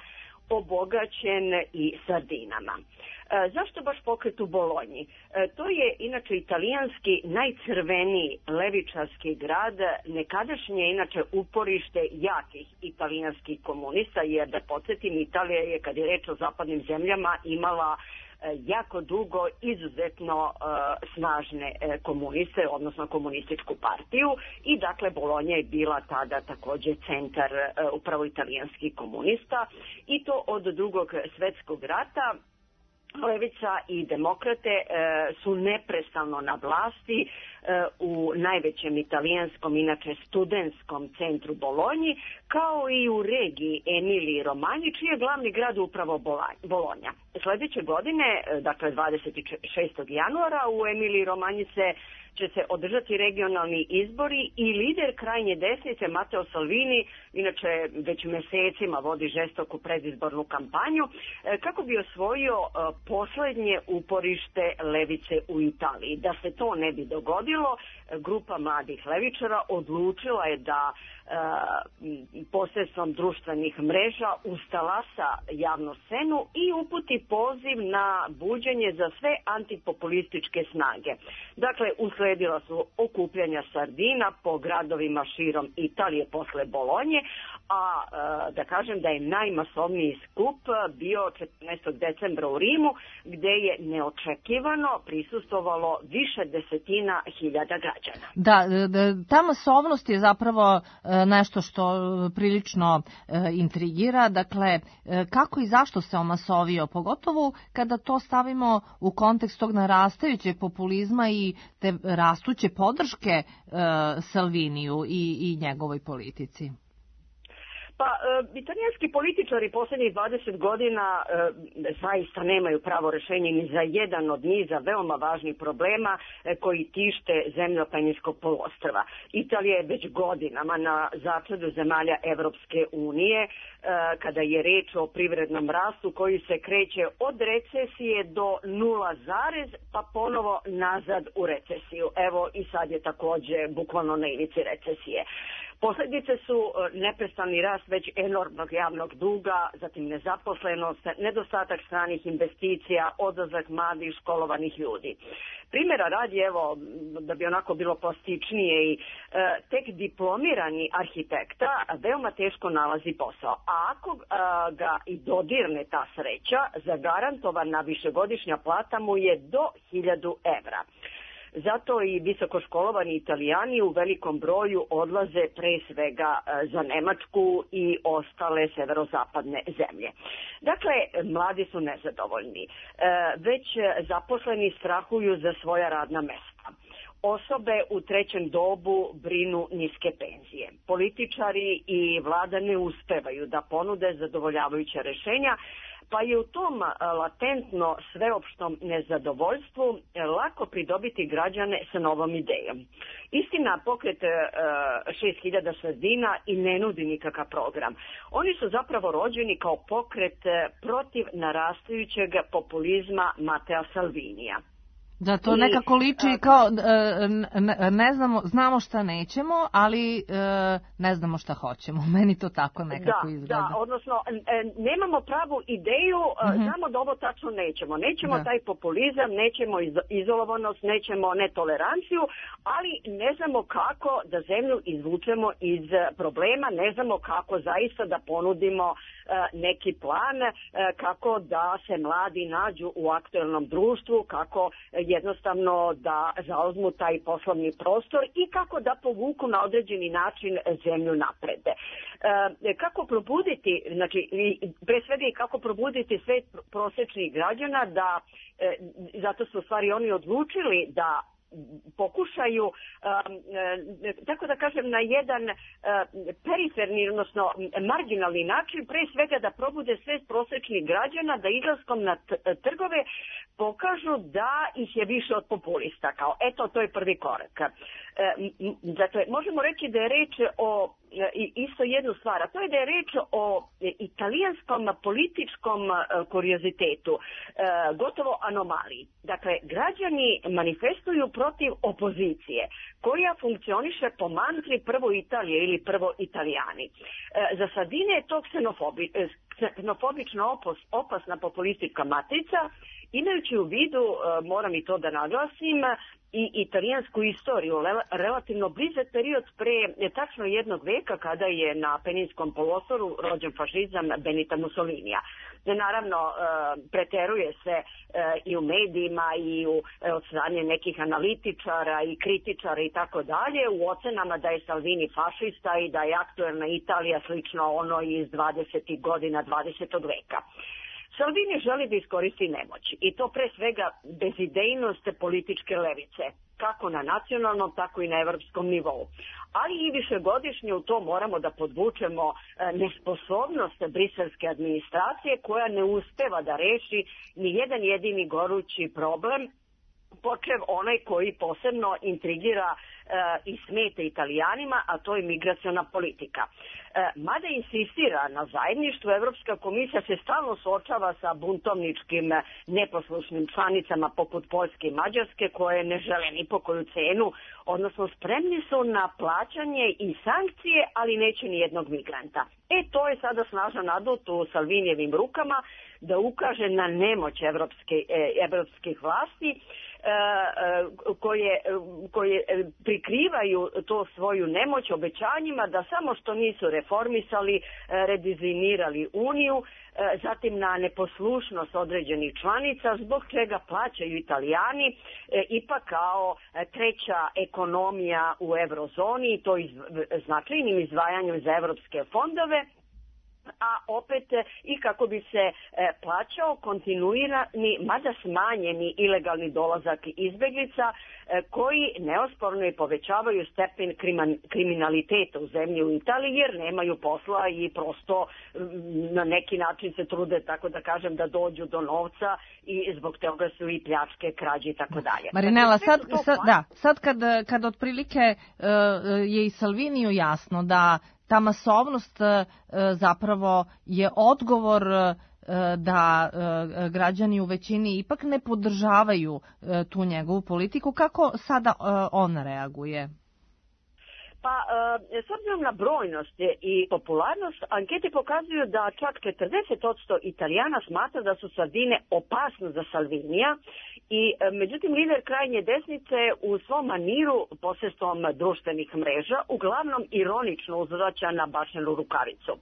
obogaćen i sardinama. Zašto baš pokret u Bolonji? To je inače italijanski najcrveniji levičarski grad, nekadašnje inače uporište jakih italijanskih komunista, jer da podsjetim, Italija je, kad je reč o zapadnim zemljama, imala jako dugo izuzetno snažne komuniste, odnosno komunističku partiju, i dakle Bolonja je bila tada također centar upravo italijanskih komunista, i to od Drugog svjetskog rata. Levica i demokrate su neprestano na vlasti u najvećem italijanskom, inače studentskom centru Bolonji, kao i u regiji Emiliji Romanji, čiji je glavni grad upravo Bolonja. Sljedeće godine, dakle 26. januara, u Emiliji Romanji će se održati regionalni izbori i lider krajnje desnice Mateo Salvini, inače već mjesecima vodi žestoku predizbornu kampanju, kako bi osvojio posljednje uporište levice u Italiji. Da se to ne bi dogodilo, grupa mladih levičara odlučila je da posredstvom društvenih mreža ustalasa javnu scenu i uputi poziv na buđenje za sve antipopulističke snage. Dakle, usledila su okupljanja sardina po gradovima širom Italije posle Bolonje, a da kažem da je najmasovniji skup bio 14. decembra u Rimu, gde je neočekivano prisustvovalo više desetina hiljada građana. Da, ta masovnost je zapravo nešto što prilično intrigira. Dakle, kako i zašto se omasovio, pogotovo kada to stavimo u kontekst tog narastajućeg populizma i te rastuće podrške Salviniju i njegovoj politici? Pa, italijanski političari posljednjih 20 godina zaista nemaju pravo rješenje ni za jedan od niza veoma važnih problema koji tište zemlju Apenninskog poluostrva. Italija je već godinama na začelju zemalja Evropske unije kada je reč o privrednom rastu koji se kreće od recesije do 0, pa ponovo nazad u recesiju. Evo i sad je također bukvalno na ivici recesije. Posljedice su neprestani rast već enormnog javnog duga, zatim nezaposlenost, nedostatak stranih investicija, odlazak mladih školovanih ljudi. Primjera radi, evo, da bi onako bilo plastičnije, i tek diplomirani arhitekta veoma teško nalazi posao. A ako ga i dodirne ta sreća, zagarantovana višegodišnja plata mu je do 1000 evra. Zato i visokoškolovani Italijani u velikom broju odlaze pre svega za Nemačku i ostale severozapadne zemlje. Dakle, mladi su nezadovoljni. Već zaposleni strahuju za svoja radna mesta. Osobe u trećem dobu brinu niske penzije. Političari i vlada ne uspevaju da ponude zadovoljavajuća rješenja, pa je u tom latentno sveopštom nezadovoljstvu lako pridobiti građane sa novom idejom. Istina, pokret 6000 sredina i ne nudi nikakav program. Oni su zapravo rođeni kao pokret protiv narastajućeg populizma Matteo Salvinija. Da, to nekako liči kao ne znamo šta nećemo, ali ne znamo šta hoćemo. Meni to tako nekako izgleda. Da, odnosno nemamo pravu ideju, znamo da ovo tačno nećemo. Nećemo taj populizam, nećemo izolovanost, nećemo netoleranciju, ali ne znamo kako da zemlju izvučemo iz problema, ne znamo kako zaista da ponudimo neki plan, kako da se mladi nađu u aktuelnom društvu, kako jednostavno da zauzmu taj poslovni prostor i kako da povuku na određeni način zemlju napred. Kako probuditi, znači pre svega i kako probuditi sve prosječnih građana da, zato su u stvari oni odlučili da pokušaju, tako da kažem, na jedan periferni, odnosno marginalni način, pre svega da probude sve prosječnih građana, da izlaskom na trgove pokažu da ih je više od populista. Kao, eto, to je prvi korak. Dakle, možemo reći da je reč o isto jednu stvar, a to je da je reč o italijanskom političkom kuriozitetu, gotovo anomaliji. Dakle, građani manifestuju protiv opozicije, koja funkcioniše po mantri prvo Italije ili prvo Italijani. Za Salvini je to ksenofobično opasna populistička matrica, imajući u vidu, moram i to da naglasim, i italijansku istoriju, relativno blizak period pre tačno 1 veka kada je na Apeninskom poluotoru rođen fašizam Benita Mussolinija. Naravno, preteruje se i u medijima i od strane nekih analitičara i kritičara i tako dalje u ocenama da je Salvini fašista i da je aktuelna Italija slično ono iz 20. godina 20. veka. Salvini želi da iskoristi nemoć i to pre svega bezidejnost političke levice, kako na nacionalnom, tako i na evropskom nivou. Ali i višegodišnje u to moramo da podvučemo nesposobnost briselske administracije koja ne uspeva da reši ni jedan jedini gorući problem, počev onaj koji posebno intrigira i smeta Italijanima, a to je migraciona politika. Mada insistira na zajedništvu, Evropska komisija se stalno suočava sa buntovničkim neposlušnim članicama poput Poljske i Mađarske koje ne žele ni po koju cenu, odnosno spremni su na plaćanje i sankcije, ali neće ni jednog migranta. To je sada snažan adut u Salvinijevim rukama da ukaže na nemoć evropskih vlasti koje prikrivaju to svoju nemoć obećanjima da samo što nisu reformisali, redizajnirali Uniju, zatim na neposlušnost određenih članica, zbog čega plaćaju Italijani ipak kao treća ekonomija u eurozoni i to značajnim izdvajanjem za evropske fondove. a opet i kako bi se plaćao kontinuirani, mada smanjeni ilegalni dolazak izbeglica koji neosporno i povećavaju stepen kriminaliteta u zemlji u Italiji jer nemaju posla i prosto na neki način se trude, tako da kažem, da dođu do novca i zbog toga su i pljačke, krađe i tako dalje. Marinela, sad kad otprilike je i Salviniju jasno da ta masovnost zapravo je odgovor da građani u većini ipak ne podržavaju tu njegovu politiku. Kako sada on reaguje? Pa, s obzirom na brojnost i popularnost, ankete pokazuju da čak 40% Italijana smatra da su sardine opasno za Salvinija i međutim lider krajnje desnice u svom maniru posredstvom društvenih mreža uglavnom ironično uzvraća na bačenu rukavicu.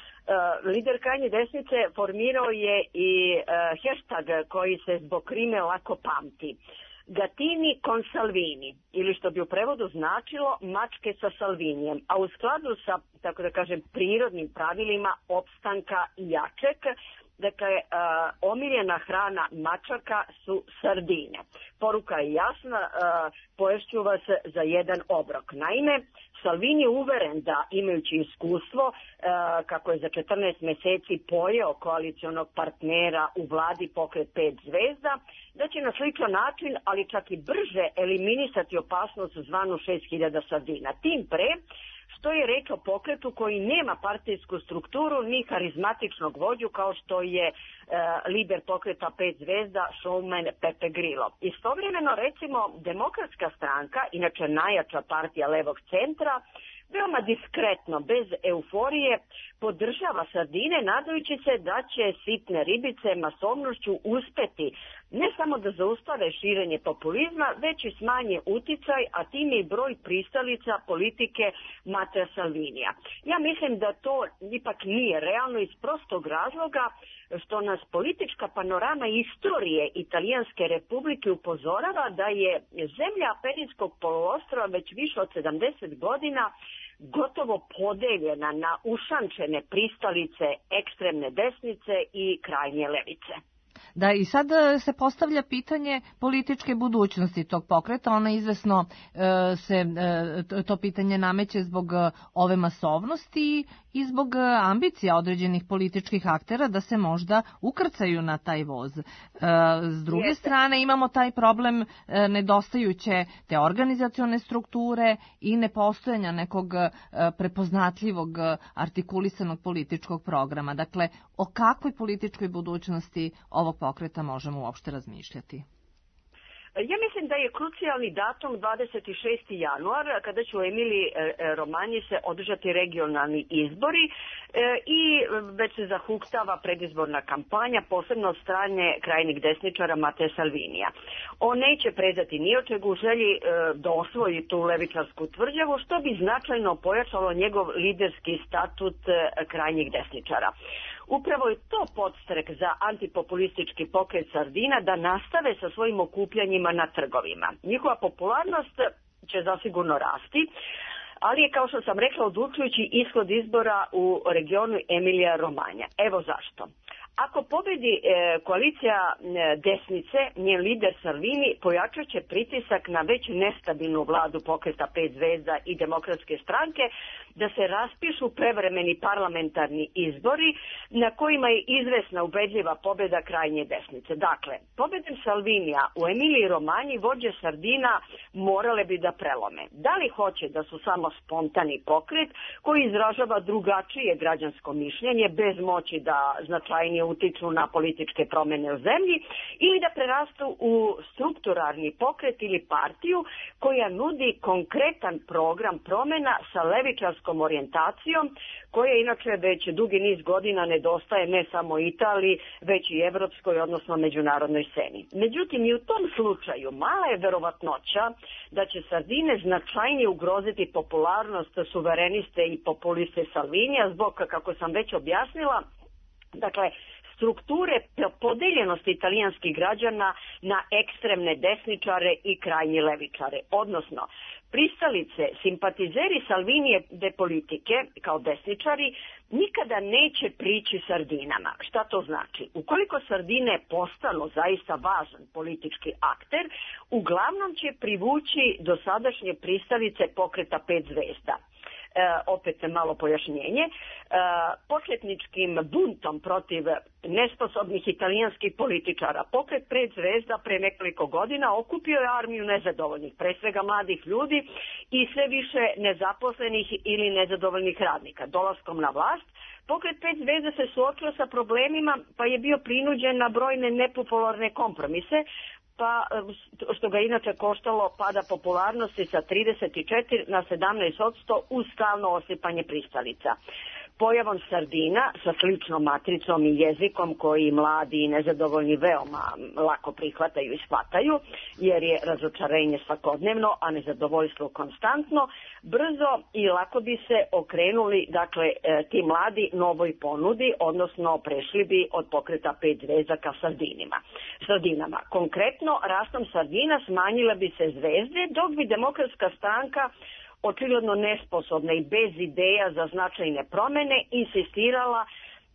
Lider krajnje desnice formirao je i hashtag koji se zbog krime lako pamti. Gatini con Salvini, ili što bi u prevodu značilo mačke sa Salvinijem, a u skladu sa, tako da kažem, prirodnim pravilima opstanka jačeg, dakle, omiljena hrana mačaka su sardine. Poruka je jasna, poješću vas za jedan obrok. Naime, Salvini je uveren da, imajući iskustvo, kako je za 14 meseci pojeo koalicionog partnera u vladi Pokret 5 zvezda, da će na sličan način, ali čak i brže, eliminisati opasnost zvanu 6000 sardina. Tim pre, što je reč o pokretu koji nema partijsku strukturu ni karizmatičnog vođu kao što je lider pokreta 5 zvezda showman Pepe Grillo. Istovremeno, recimo, Demokratska stranka, inače najjača partija levog centra, veoma diskretno, bez euforije, podržava sardine, nadajući se da će sitne ribice masovnošću uspeti ne samo da zaustave širenje populizma, već i smanje uticaj, a tim i broj pristalica politike Matteo Salvinija. Ja mislim da to ipak nije realno iz prostog razloga što nas politička panorama istorije Italijanske republike upozorava da je zemlja Apeninskog poluostrva već više od 70 godina gotovo podeljena na ušančene pristalice ekstremne desnice i krajnje levice. Da, i sad se postavlja pitanje političke budućnosti tog pokreta. Ona izvesno se to pitanje nameće zbog ove masovnosti i zbog ambicija određenih političkih aktera da se možda ukrcaju na taj voz. S druge strane imamo taj problem nedostajuće te organizacione strukture i nepostojanja nekog prepoznatljivog artikulisanog političkog programa. Dakle, o kakvoj političkoj budućnosti ovog pokreta možemo uopšte razmišljati? Ja mislim da je krucijalni datum 26. januar, kada će u Emiliji Romanji se održati regionalni izbori i već se zahuktava predizborna kampanja, posebno od strane krajnjeg desničara Matteo Salvinija. On neće prezati ni od čega u želji da osvoji tu levičarsku tvrđavu, što bi značajno pojačalo njegov liderski statut krajnjeg desničara. Upravo je to podstrek za antipopulistički pokret Sardina da nastave sa svojim okupljanjima na trgovima. Njihova popularnost će zasigurno rasti, ali je, kao što sam rekla, odlučujući ishod izbora u regionu Emilija Romanja. Evo zašto. Ako pobedi koalicija desnice, njen lider Salvini pojačat će pritisak na već nestabilnu vladu pokreta 5 zvezda i Demokratske stranke da se raspišu prevremeni parlamentarni izbori na kojima je izvesna ubedljiva pobjeda krajnje desnice. Dakle, pobjedom Salvinija u Emiliji Romanji vođe Sardina morale bi da prelome. Da li hoće da su samo spontani pokret koji izražava drugačije građansko mišljenje bez moći da značajnije utiču na političke promjene u zemlji ili da prerastu u strukturalni pokret ili partiju koja nudi konkretan program promjena sa levičarskom orijentacijom koja inače već dugi niz godina nedostaje ne samo Italiji već i evropskoj odnosno međunarodnoj sceni. Međutim i u tom slučaju mala je verovatnoća da će Sardine značajnije ugroziti popularnost suvereniste i populiste Salvinija zbog, kako sam već objasnila, dakle, strukture podeljenosti italijanskih građana na ekstremne desničare i krajnje levičare, odnosno pristalice, simpatizeri Salvinije de politike kao desničari nikada neće prići sardinama. Šta to znači? Ukoliko sardine postanu zaista važan politički akter, uglavnom će privući dosadašnje pristalice pokreta 5 zvezda. Opet malo pojašnjenje, pokretničkim buntom protiv nesposobnih italijanskih političara pokret 5 zvezda pre nekoliko godina okupio je armiju nezadovoljnih, pre svega mladih ljudi i sve više nezaposlenih ili nezadovoljnih radnika. Dolaskom na vlast, pokret 5 zvezda se suočio sa problemima pa je bio prinuđen na brojne nepopularne kompromise, pa što ga inače koštalo pada popularnosti sa 34 na 17% uz stalno osipanje pristalica. Pojavom sardina sa sličnom matricom i jezikom koji mladi i nezadovoljni veoma lako prihvataju i shvataju, jer je razočarenje svakodnevno, a nezadovoljstvo konstantno, brzo i lako bi se okrenuli, dakle, ti mladi novoj ponudi, odnosno prešli bi od pokreta 5 zvezda ka sardinama. Konkretno, rastom sardina smanjile bi se zvezde, dok bi Demokratska stranka, očigledno nesposobna i bez ideja za značajne promene, insistirala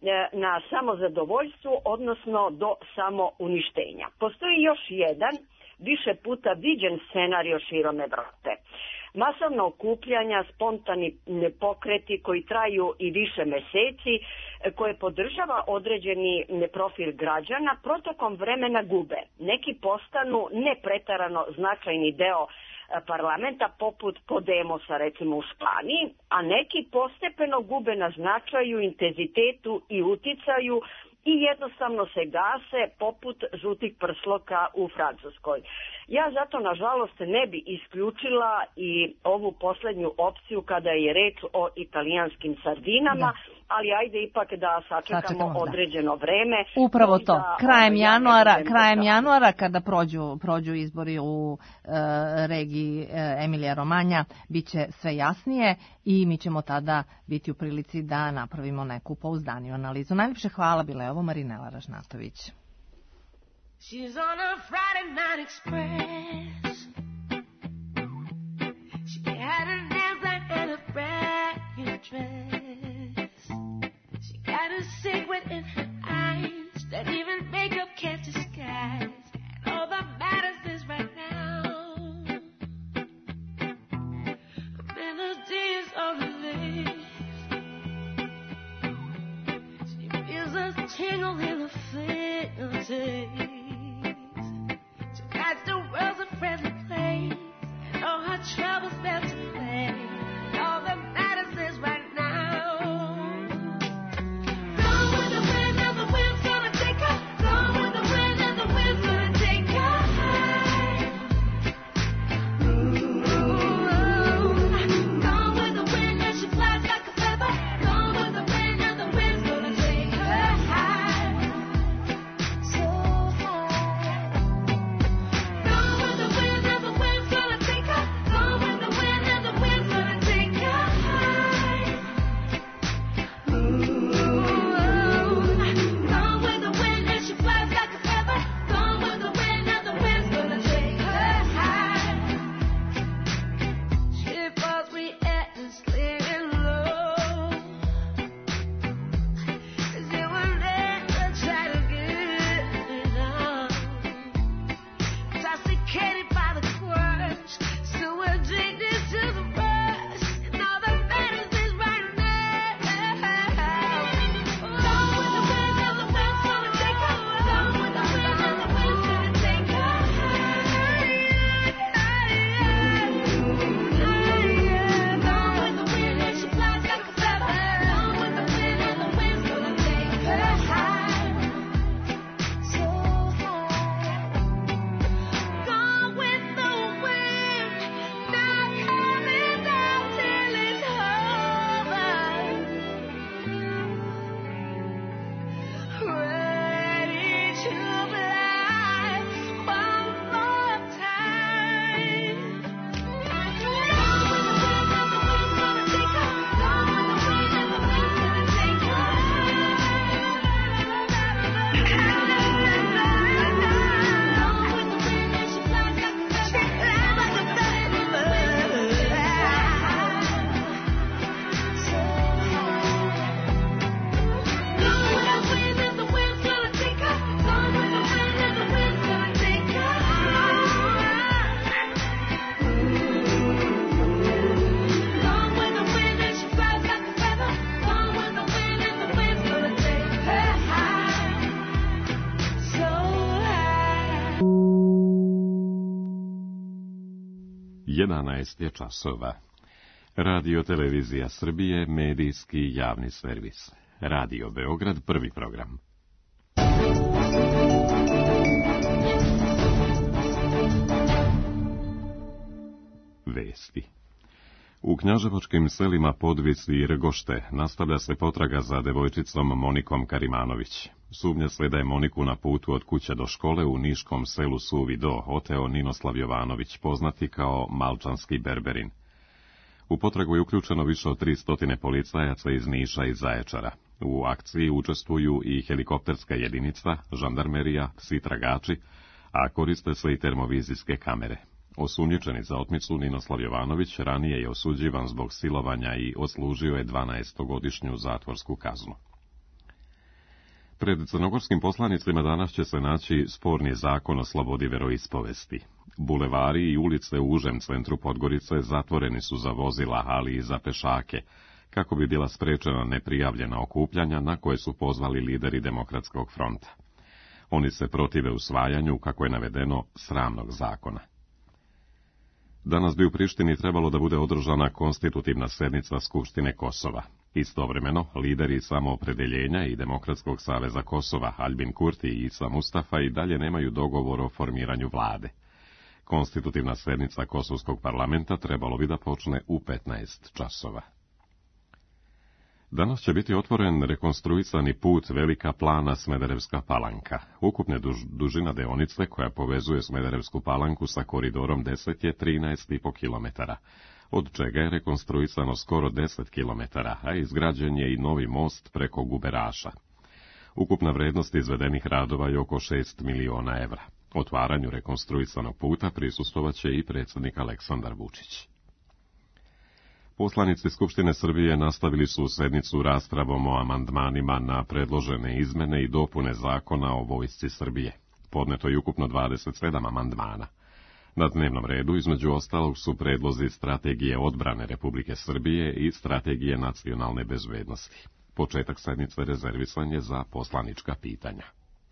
na samozadovoljstvu, odnosno do samouništenja. Postoji još jedan, više puta viđen scenario širom Evrope. Masovna okupljanja, spontani pokreti koji traju i više meseci, koje podržava određeni profil građana, protokom vremena gube. Neki postanu nepretarano značajni deo parlamenta, poput Podemosa, recimo u Španiji, a neki postepeno gube na značaju, intenzitetu i uticaju i jednostavno se gase, poput žutih prsloka u Francuskoj. Ja zato, nažalost, ne bi isključila i ovu poslednju opciju kada je reč o italijanskim sardinama, ali ajde ipak da sačekamo određeno vreme. Upravo to. Krajem januara kada prođu izbori u regiji Emilija Romanja, bit će sve jasnije i mi ćemo tada biti u prilici da napravimo neku pouzdaniju analizu. Najljepše hvala, bila je ovo Marinela Ražnatović. She's on a Friday night express. She had a nails and a brand new dress. She got a secret in her eyes that even makeup can't disguise. And all that matters is right now. A melody is on her lips. She feels a tingle in her fingertips. The world's a friendly place, and all her troubles melt away. All that matters is right now. Gone with the wind, and the wind's gonna take her. Gone with the wind, and the wind's gonna take her high. Gone with the wind, and she flies like a feather. Gone with the wind, and the wind's gonna take her high. So far. 11 je časova. Radio Televizija Srbije, medijski javni servis. Radio Beograd, prvi program. Vesti. U knjaževačkim selima Podvici i Rgošte nastavlja se potraga za devojčicom Monikom Karimanović. Sumnja se da je Moniku na putu od kuće do škole u niškom selu Suvi Do oteo Ninoslav Jovanović, poznati kao Malčanski Berberin. U potragu je uključeno više od 300 policajaca iz Niša i Zaječara. U akciji učestvuju i helikopterska jedinica, žandarmerija, psi tragači, a koriste se i termovizijske kamere. Osumnjičeni za otmicu Ninoslav Jovanović ranije je osuđivan zbog silovanja i odslužio je 12-godišnju zatvorsku kaznu. Pred crnogorskim poslanicima danas će se naći sporni zakon o slobodi veroispovesti. Bulevari i ulice u užem centru Podgorice zatvoreni su za vozila, ali i za pešake, kako bi bila sprečena neprijavljena okupljanja na koje su pozvali lideri Demokratskog fronta. Oni se protive usvajanju, kako je navedeno, sramnog zakona. Danas bi u Prištini trebalo da bude održana konstitutivna sednica Skupštine Kosova. Istovremeno, lideri Samoopredeljenja i Demokratskog saveza Kosova, Albin Kurti i Isa Mustafa, i dalje nemaju dogovor o formiranju vlade. Konstitutivna sednica Kosovskog parlamenta trebalo bi da počne u 15 časova. Danas će biti otvoren rekonstruisani put Velika Plana Smederevska Palanka. Ukupne dužina deonice koja povezuje Smederevsku Palanku sa koridorom 10 je 13,5 km, od čega je rekonstruisano skoro 10 km, a izgrađen je i novi most preko Guberaša. Ukupna vrednost izvedenih radova je oko 6 miliona evra. Otvaranju rekonstruisanog puta prisustvovaće i predsjednik Aleksandar Vučić. Poslanici Skupštine Srbije nastavili su sednicu raspravom o amandmanima na predložene izmene i dopune zakona o Vojsci Srbije. Podneto je ukupno 27 amandmana. Na dnevnom redu, između ostalog, su predlozi strategije odbrane Republike Srbije i strategije nacionalne bezbednosti. Početak sednice rezervisan je za poslanička pitanja.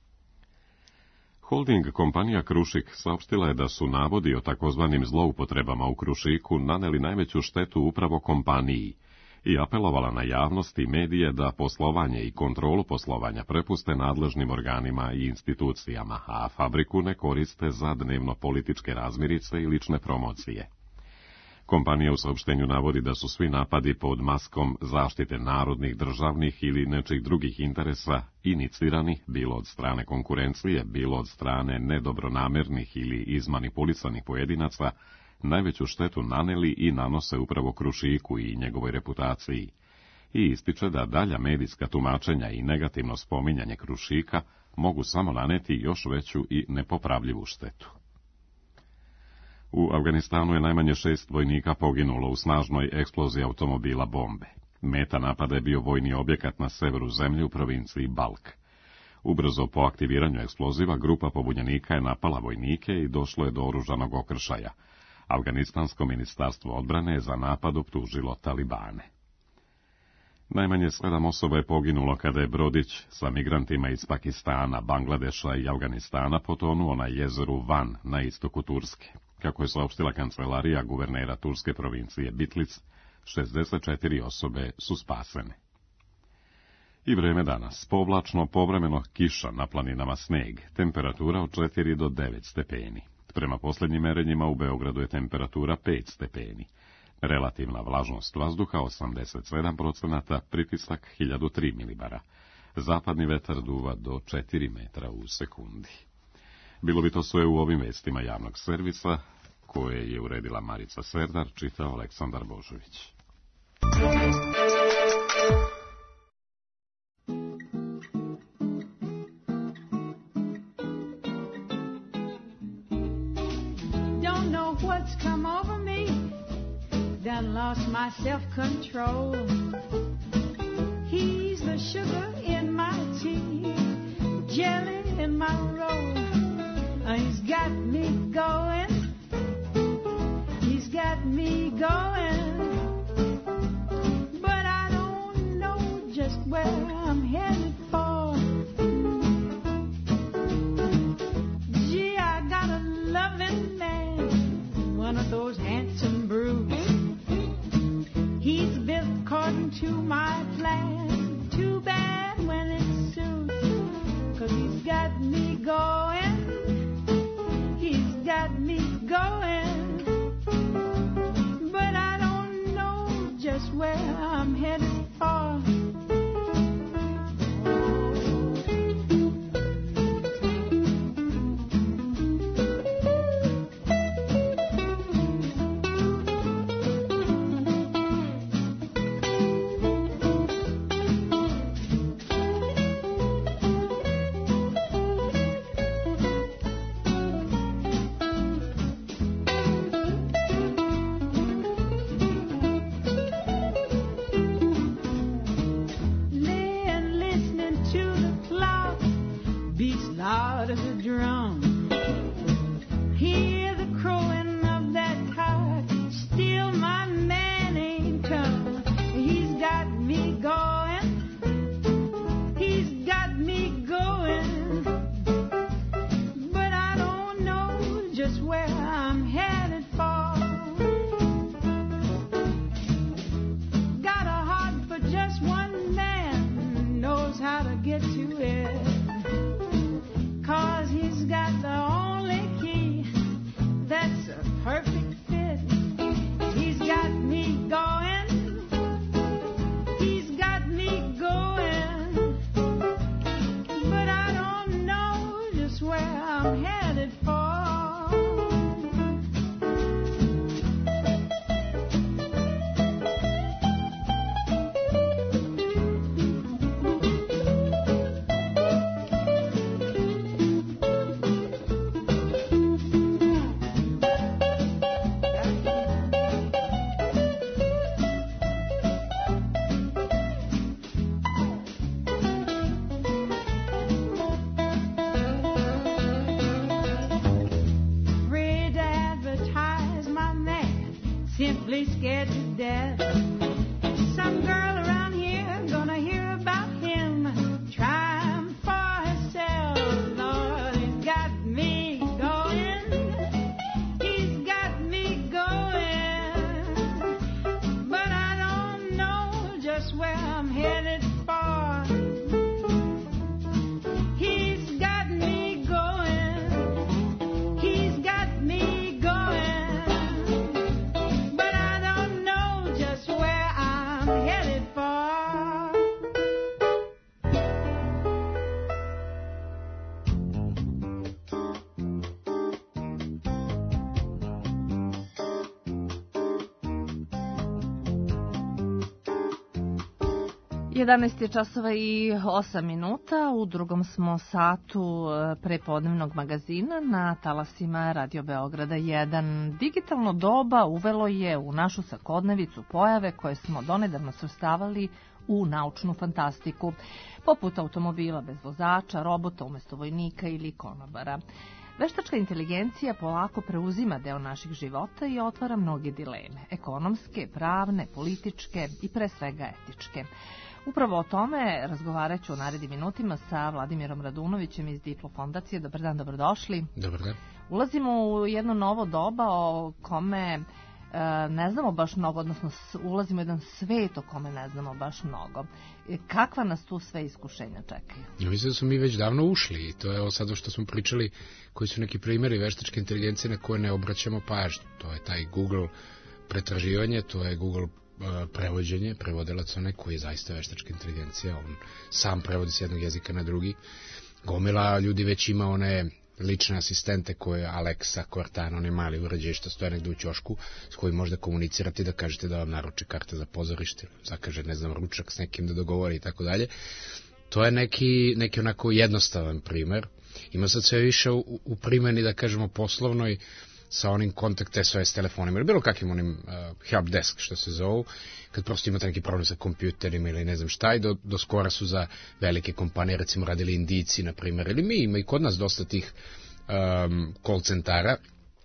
Holding kompanija Krušik saopštila je da su navodi o takozvanim zloupotrebama u Krušiku naneli najveću štetu upravo kompaniji i apelovala na javnost i medije da poslovanje i kontrolu poslovanja prepuste nadležnim organima i institucijama, a fabriku ne koriste za dnevno političke razmirice i lične promocije. Kompanija u saopštenju navodi da su svi napadi pod maskom zaštite narodnih, državnih ili nečih drugih interesa inicirani, bilo od strane konkurencije, bilo od strane nedobronamernih ili izmanipulisanih pojedinaca, najveću štetu naneli i nanose upravo Krušiku i njegovoj reputaciji. I ističe da dalja medijska tumačenja i negativno spominjanje Krušika mogu samo naneti još veću i nepopravljivu štetu. U Afganistanu je najmanje 6 vojnika poginulo u snažnoj eksploziji automobila bombe. Meta napada je bio vojni objekat na severu zemlje u provinciji Balk. Ubrzo po aktiviranju eksploziva grupa pobunjenika je napala vojnike i došlo je do oružanog okršaja. Afganistansko ministarstvo odbrane je za napad optužilo Talibane. Najmanje 7 osoba je poginulo kada je brodić sa migrantima iz Pakistana, Bangladeša i Afganistana potonuo na jezeru Van na istoku Turske. Kako je saopštila kancelarija guvernera turske provincije Bitlic, 64 osobe su spasene. I vreme danas, povlačno, povremeno kiša, na planinama sneg, temperatura od 4 do 9 stepeni. Prema posljednjim merenjima u Beogradu je temperatura 5 stepeni. Relativna vlažnost vazduha 87%, pritisak 1003 milibara. Zapadni vetar duva do 4 metra u sekundi. Bilo bi to sve u ovim vestima javnog servisa, koje je uredila Marica Serdar, čitao Aleksandar Božović. Don't know what's come over me, done lost my self-control. He's the sugar in my tea, jelly in my roll. He's got me going, he's got me going, but I don't know just where I'm headed for. Gee, I got a loving man, one of those handsome just where I'm headed for. Simply scared to death. Some girl around here gonna hear about him trying for herself. Lord, he's got me going. He's got me going. But I don't know just where I'm headed for. He's got me going. He's got me going. Jedanaest je časova i 8 minuta, u drugom smo satu prepodnevnog magazina na talasima Radio Beograda 1. Digitalno doba uvelo je u našu svakodnevicu pojave koje smo donedavno svrstavali u naučnu fantastiku, poput automobila bez vozača, robota umesto vojnika ili konobara. Veštačka inteligencija polako preuzima deo naših života i otvara mnoge dileme, ekonomske, pravne, političke i pre svega etičke. Upravo o tome razgovarat ću u narednim minutima sa Vladimirom Radunovićem iz Diplo fondacije. Dobar dan, dobrodošli. Dobar dan. Ulazimo u jedno novo doba o kome ne znamo baš mnogo, odnosno ulazimo u jedan svet o kome ne znamo baš mnogo. Kakva nas tu sve iskušenja čekaju? Ja mislim da smo mi već davno ušli i to je ovo sad što smo pričali, koji su neki primjeri veštačke inteligencije na koje ne obraćamo pažnju. To je taj Google pretraživanje, to je Google prevođenje, prevodilac onaj koji je zaista veštačka inteligencija, on sam prevodi s jednog jezika na drugi. Gomila ljudi već ima one lične asistente koje Alexa, Cortana, one mali uređaji što stoje negde u ćošku s kojim možda komunicirati da kažete da vam naruči karte za pozorište, zakaže, ne znam, ručak s nekim da dogovori i tako dalje. To je neki onako jednostavan primer. Ima sad sve više u primjeni, da kažemo, poslovnoj, sa onim kontakt SOS telefonima ili bilo kakvim onim help desk što se zovu, kad prosto imate neki problem sa kompjuterima ili ne znam šta, i do skora su za velike kompanije recimo radili Indijci, na primjer, ili mi, ima i kod nas dosta tih call centara.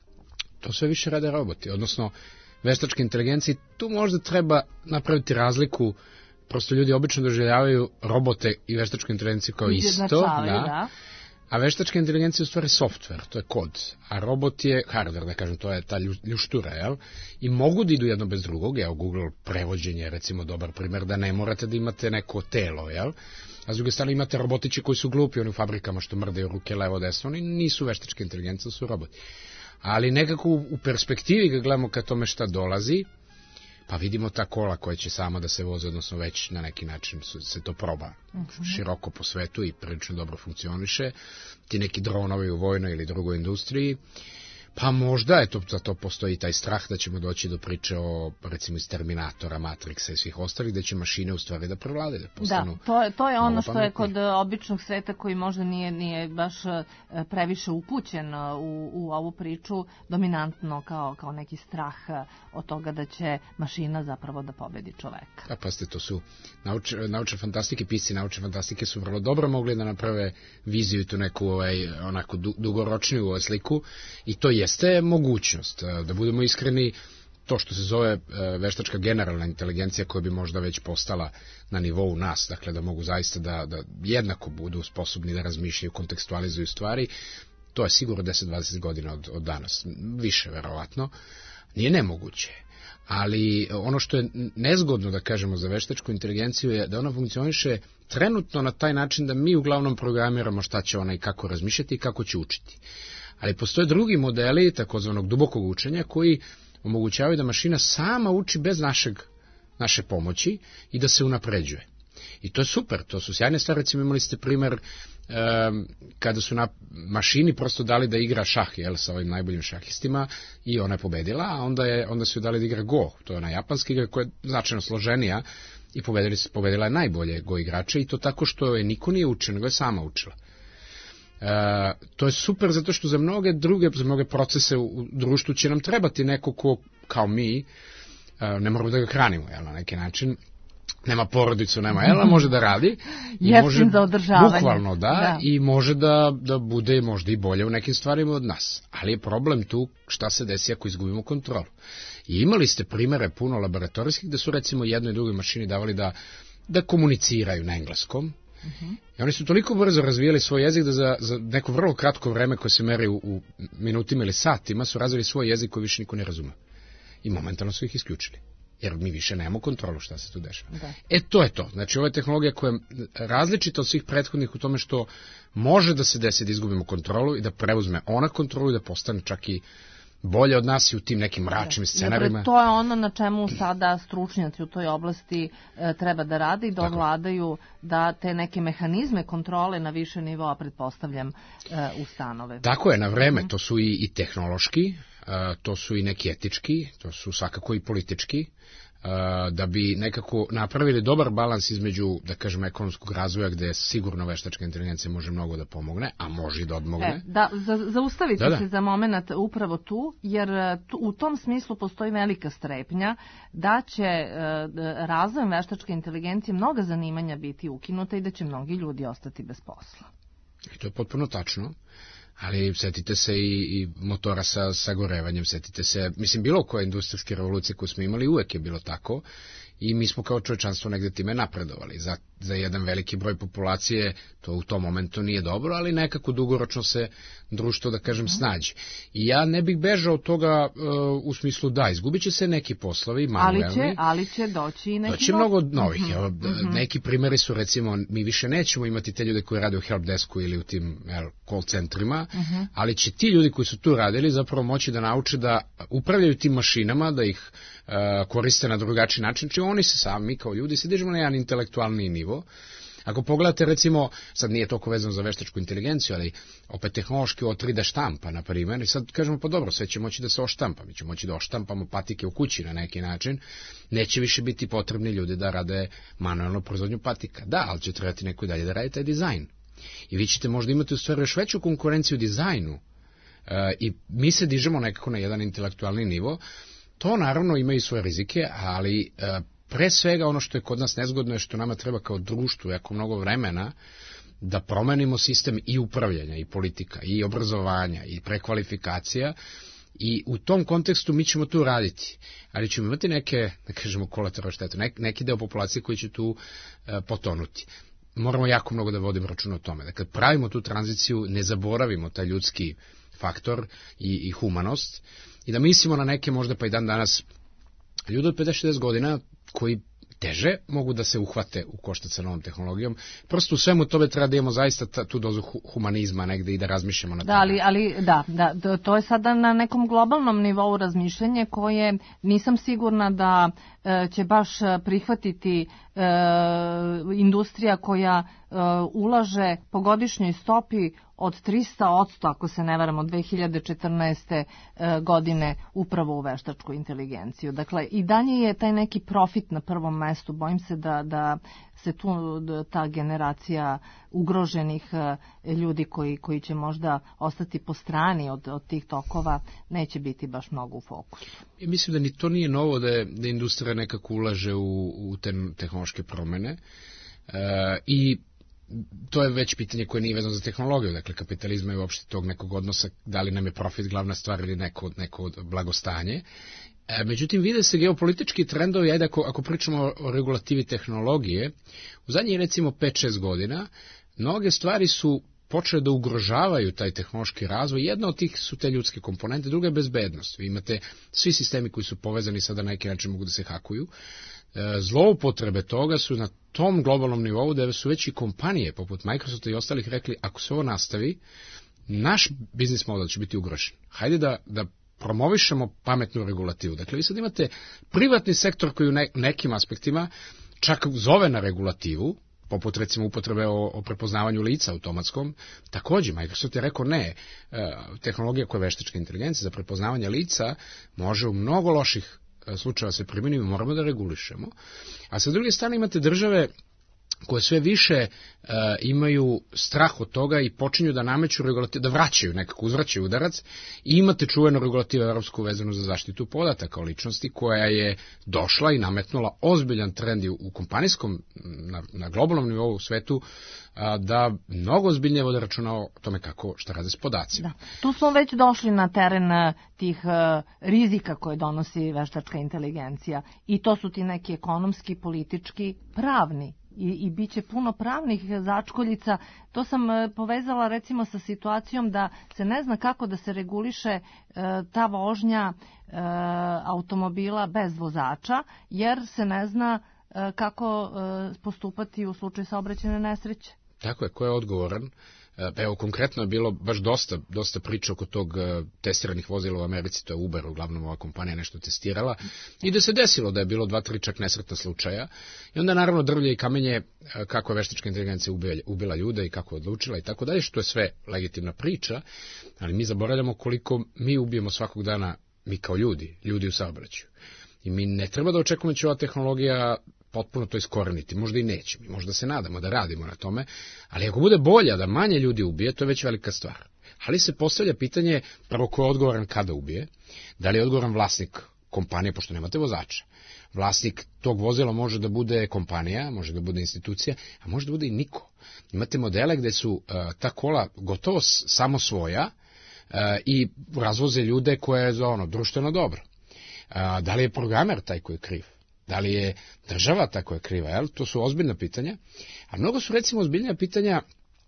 To sve više rade roboti, odnosno veštačke inteligencije. Tu možda treba napraviti razliku, prosto ljudi obično doživljavaju robote i veštačku inteligenciju kao isto, da. A veštačka inteligencija je u stvari software, to je kod, a robot je hardware, da kažem, to je ta ljuštura, jel? I mogu da idu jedno bez drugog, evo Google prevođenje je recimo dobar primjer, da ne morate da imate neko telo, jel? A s druge strane imate robotići koji su glupi, oni u fabrikama što mrdaju ruke levo desno, oni nisu veštačke inteligencije, su roboti. Ali nekako u perspektivi, kad gledamo ka tome šta dolazi, Pa vidimo ta kola koja će sama da se voze, odnosno već na neki način se to proba široko po svetu i prilično dobro funkcioniše. Ti neki dronovi u vojnoj ili drugoj industriji, pa možda je za to postoji taj strah da ćemo doći do priče o, recimo, iz Terminatora, Matrixa i svih ostalih, da će mašine u stvari da prevlade, da postanu. Da, to je ono što je kod običnog sveta koji možda nije baš previše upućen u ovu priču, dominantno kao neki strah od toga da će mašina zapravo da pobedi čoveka. A pazite, to su naučne fantastike, pisci naučne fantastike su vrlo dobro mogli da naprave viziju i tu neku onako dugoročniju sliku, i to jeste mogućnost. Da budemo iskreni, to što se zove veštačka generalna inteligencija, koja bi možda već postala na nivou nas, dakle da mogu zaista da jednako budu sposobni da razmišljaju, kontekstualizuju stvari, to je sigurno 10-20 godina od danas, više verovatno, nije nemoguće. Ali ono što je nezgodno da kažemo za veštačku inteligenciju je da ona funkcioniše trenutno na taj način da mi uglavnom programiramo šta će ona i kako razmišljati i kako će učiti. Ali postoje drugi modeli takozvanog dubokog učenja koji omogućavaju da mašina sama uči bez naše pomoći i da se unapređuje. I to je super, to su sjajne stvari. Recimo, imali ste primer kada su na mašini prosto dali da igra šah, sa ovim najboljim šahistima, i ona je pobedila, a onda su joj dali da igra go, to je ona japanska igra koja je značajno složenija, i pobedila je najbolje go igrače, i to tako što je niko nije učio, nego je sama učila. To je super zato što za mnoge procese u društvu će nam trebati neko ko, kao mi, ne moramo da ga hranimo, na neki način, nema porodicu, nema, može da radi. Jeftin za održavanje. Bukvalno, da, i može da bude možda i bolje u nekim stvarima od nas. Ali je problem tu šta se desi ako izgubimo kontrolu. I imali ste primere puno laboratorijskih da su recimo jednoj i drugoj mašini davali da komuniciraju na engleskom. I oni su toliko brzo razvijali svoj jezik da za neko vrlo kratko vreme koje se meri u minutima ili satima su razvili svoj jezik koji više niko ne razume. I momentalno su ih isključili. Jer mi više nemamo kontrolu šta se tu dešava. To je to. Znači, ovo je tehnologija koja je različita od svih prethodnih u tome što može da se desi da izgubimo kontrolu i da preuzme ona kontrolu i da postane čak i bolje od nas i u tim nekim mračnim scenarima. To je ono na čemu sada stručnjaci u toj oblasti treba da rade i da ovladaju da te neke mehanizme kontrole na više nivoa, pretpostavljam, ustanove. Tako je, na vreme. To su i tehnološki, to su i neki etički, to su svakako i politički, da bi nekako napravili dobar balans između, da kažem, ekonomskog razvoja, gde sigurno veštačka inteligencija može mnogo da pomogne, a može i da odmogne. Zaustavite se za moment upravo tu, jer u tom smislu postoji velika strepnja da će razvojem veštačke inteligencije mnoga zanimanja biti ukinuta i da će mnogi ljudi ostati bez posla. I to je potpuno tačno. Ali setite se i motora sa sagorevanjem, setite se, mislim, bilo koje industrijske revolucije koje smo imali, uvek je bilo tako, i mi smo kao čovečanstvo negde time napredovali. Za jedan veliki broj populacije to u tom momentu nije dobro, ali nekako dugoročno se društvo, da kažem, snađe. I ja ne bih bežao od toga u smislu da, izgubit će se neki poslovi, manuelni. Ali će doći i neki doći mnogo novih. Neki primjeri su, recimo, mi više nećemo imati te ljude koji rade u helpdesku ili u tim call centrima, ali će ti ljudi koji su tu radili zapravo moći da nauče da upravljaju tim mašinama, da ih koriste na drugačiji način, či oni se sami kao ljudi se dižemo na jedan intelektualni nivo. Ako pogledate, recimo, sad nije toliko vezano za veštačku inteligenciju, ali opet tehnološki o 3D štampa, na primjer, i sad kažemo, pa dobro, sve će moći da se oštampa, mi ćemo moći da oštampamo patike u kući na neki način, neće više biti potrebni ljudi da rade manuelno proizvodnju patika. Da, ali će trebati neko i dalje da radi taj dizajn. I vi ćete možda imati u stvari još veću konkurenciju u dizajnu, i mi se dižemo nekako na jedan intelektualni nivo. To naravno ima i svoje rizike, ali pre svega ono što je kod nas nezgodno je što nama treba kao društvu jako mnogo vremena da promenimo sistem i upravljanja, i politika, i obrazovanja, i prekvalifikacija, i u tom kontekstu mi ćemo tu raditi, ali ćemo imati neke, da kažemo, kolateralne štete, neki deo populacije koji će tu potonuti. Moramo jako mnogo da vodimo računa o tome. Da kad pravimo tu tranziciju, ne zaboravimo taj ljudski faktor i humanost, i da mislimo na neke možda pa i dan danas ljudi od 50-60 godina koji teže mogu da se uhvate u koštac sa novom tehnologijom. Prosto u svemu tome treba da imamo zaista tu dozu humanizma negde i da razmišljamo na tome. Da, to je sada na nekom globalnom nivou razmišljanje koje nisam sigurna da će baš prihvatiti industrija koja ulaže po godišnjoj stopi od 300%, ako se ne varam, od 2014. godine upravo u veštačku inteligenciju. Dakle, i dalje je taj neki profit na prvom mestu. Bojim se da se tu ta generacija ugroženih ljudi koji će možda ostati po strani od tih tokova neće biti baš mnogo u fokusu. I mislim da ni to nije novo da industrija nekako ulaže u te tehnološke promene i to je već pitanje koje nije vezano za tehnologiju, dakle kapitalizma je uopšte tog nekog odnosa, da li nam je profit glavna stvar ili neko blagostanje. Međutim, vide se geopolitički trendovi, ajde ako pričamo o regulativi tehnologije, u zadnjih recimo 5-6 godina, mnoge stvari su počele da ugrožavaju taj tehnološki razvoj. Jedna od tih su te ljudske komponente, druga je bezbednost. Vi imate svi sistemi koji su povezani sada na neki način mogu da se hakuju. Zloupotrebe toga su na tom globalnom nivou da su već i kompanije poput Microsofta i ostalih rekli ako se ovo nastavi, naš biznis model će biti ugrožen. Hajde da promovišemo pametnu regulativu. Dakle, vi sad imate privatni sektor koji u nekim aspektima čak zove na regulativu, poput recimo upotrebe o prepoznavanju lica automatskom. Također, Microsoft je rekao ne, tehnologija koja je veštačka inteligencija za prepoznavanje lica može u mnogo loših slučajeva se primjeni, moramo da regulišemo. A sa druge strane imate države koje sve više imaju strah od toga i počinju da nameću regulativu, da vraćaju nekako, uzvraćaju udarac i imate čuvenu regulativu evropsku vezanu za zaštitu podataka o ličnosti koja je došla i nametnula ozbiljan trend u kompanijskom, na globalnom nivou u svetu, da mnogo ozbiljnije vode računa o tome šta rade s podacima. Da. Tu smo već došli na teren tih rizika koje donosi veštačka inteligencija i to su ti neki ekonomski, politički, pravni. I bit će puno pravnih začkoljica. To sam povezala recimo sa situacijom da se ne zna kako da se reguliše ta vožnja automobila bez vozača, jer se ne zna kako postupati u slučaju saobraćajne nesreće. Tako je, ko je odgovoran? Evo, konkretno je bilo baš dosta priča oko tog testiranih vozila u Americi, to je Uber, uglavnom ova kompanija nešto testirala, i da se desilo da je bilo 2-3 čak nesretna slučaja, i onda naravno drvlje i kamenje kako je veštačka inteligencija ubila ljude i kako je odlučila i tako dalje, što je sve legitimna priča, ali mi zaboravljamo koliko mi ubijemo svakog dana, mi kao ljudi u saobraćaju. I mi ne treba da očekujemo da će ova tehnologija potpuno to iskoreniti, možda i neće, mi možda se nadamo da radimo na tome, ali ako bude bolja da manje ljudi ubije, to je već velika stvar. Ali se postavlja pitanje, prvo ko je odgovoran kada ubije, da li je odgovoran vlasnik kompanije, pošto nemate vozača. Vlasnik tog vozila može da bude kompanija, može da bude institucija, a može da bude i niko. Imate modele gde su ta kola gotovo samo svoja i razvoze ljude koje je za društveno dobro. Da li je programer taj koji je kriv? Da li je država tako je kriva? Jel? To su ozbiljna pitanja. A mnogo su recimo ozbiljna pitanja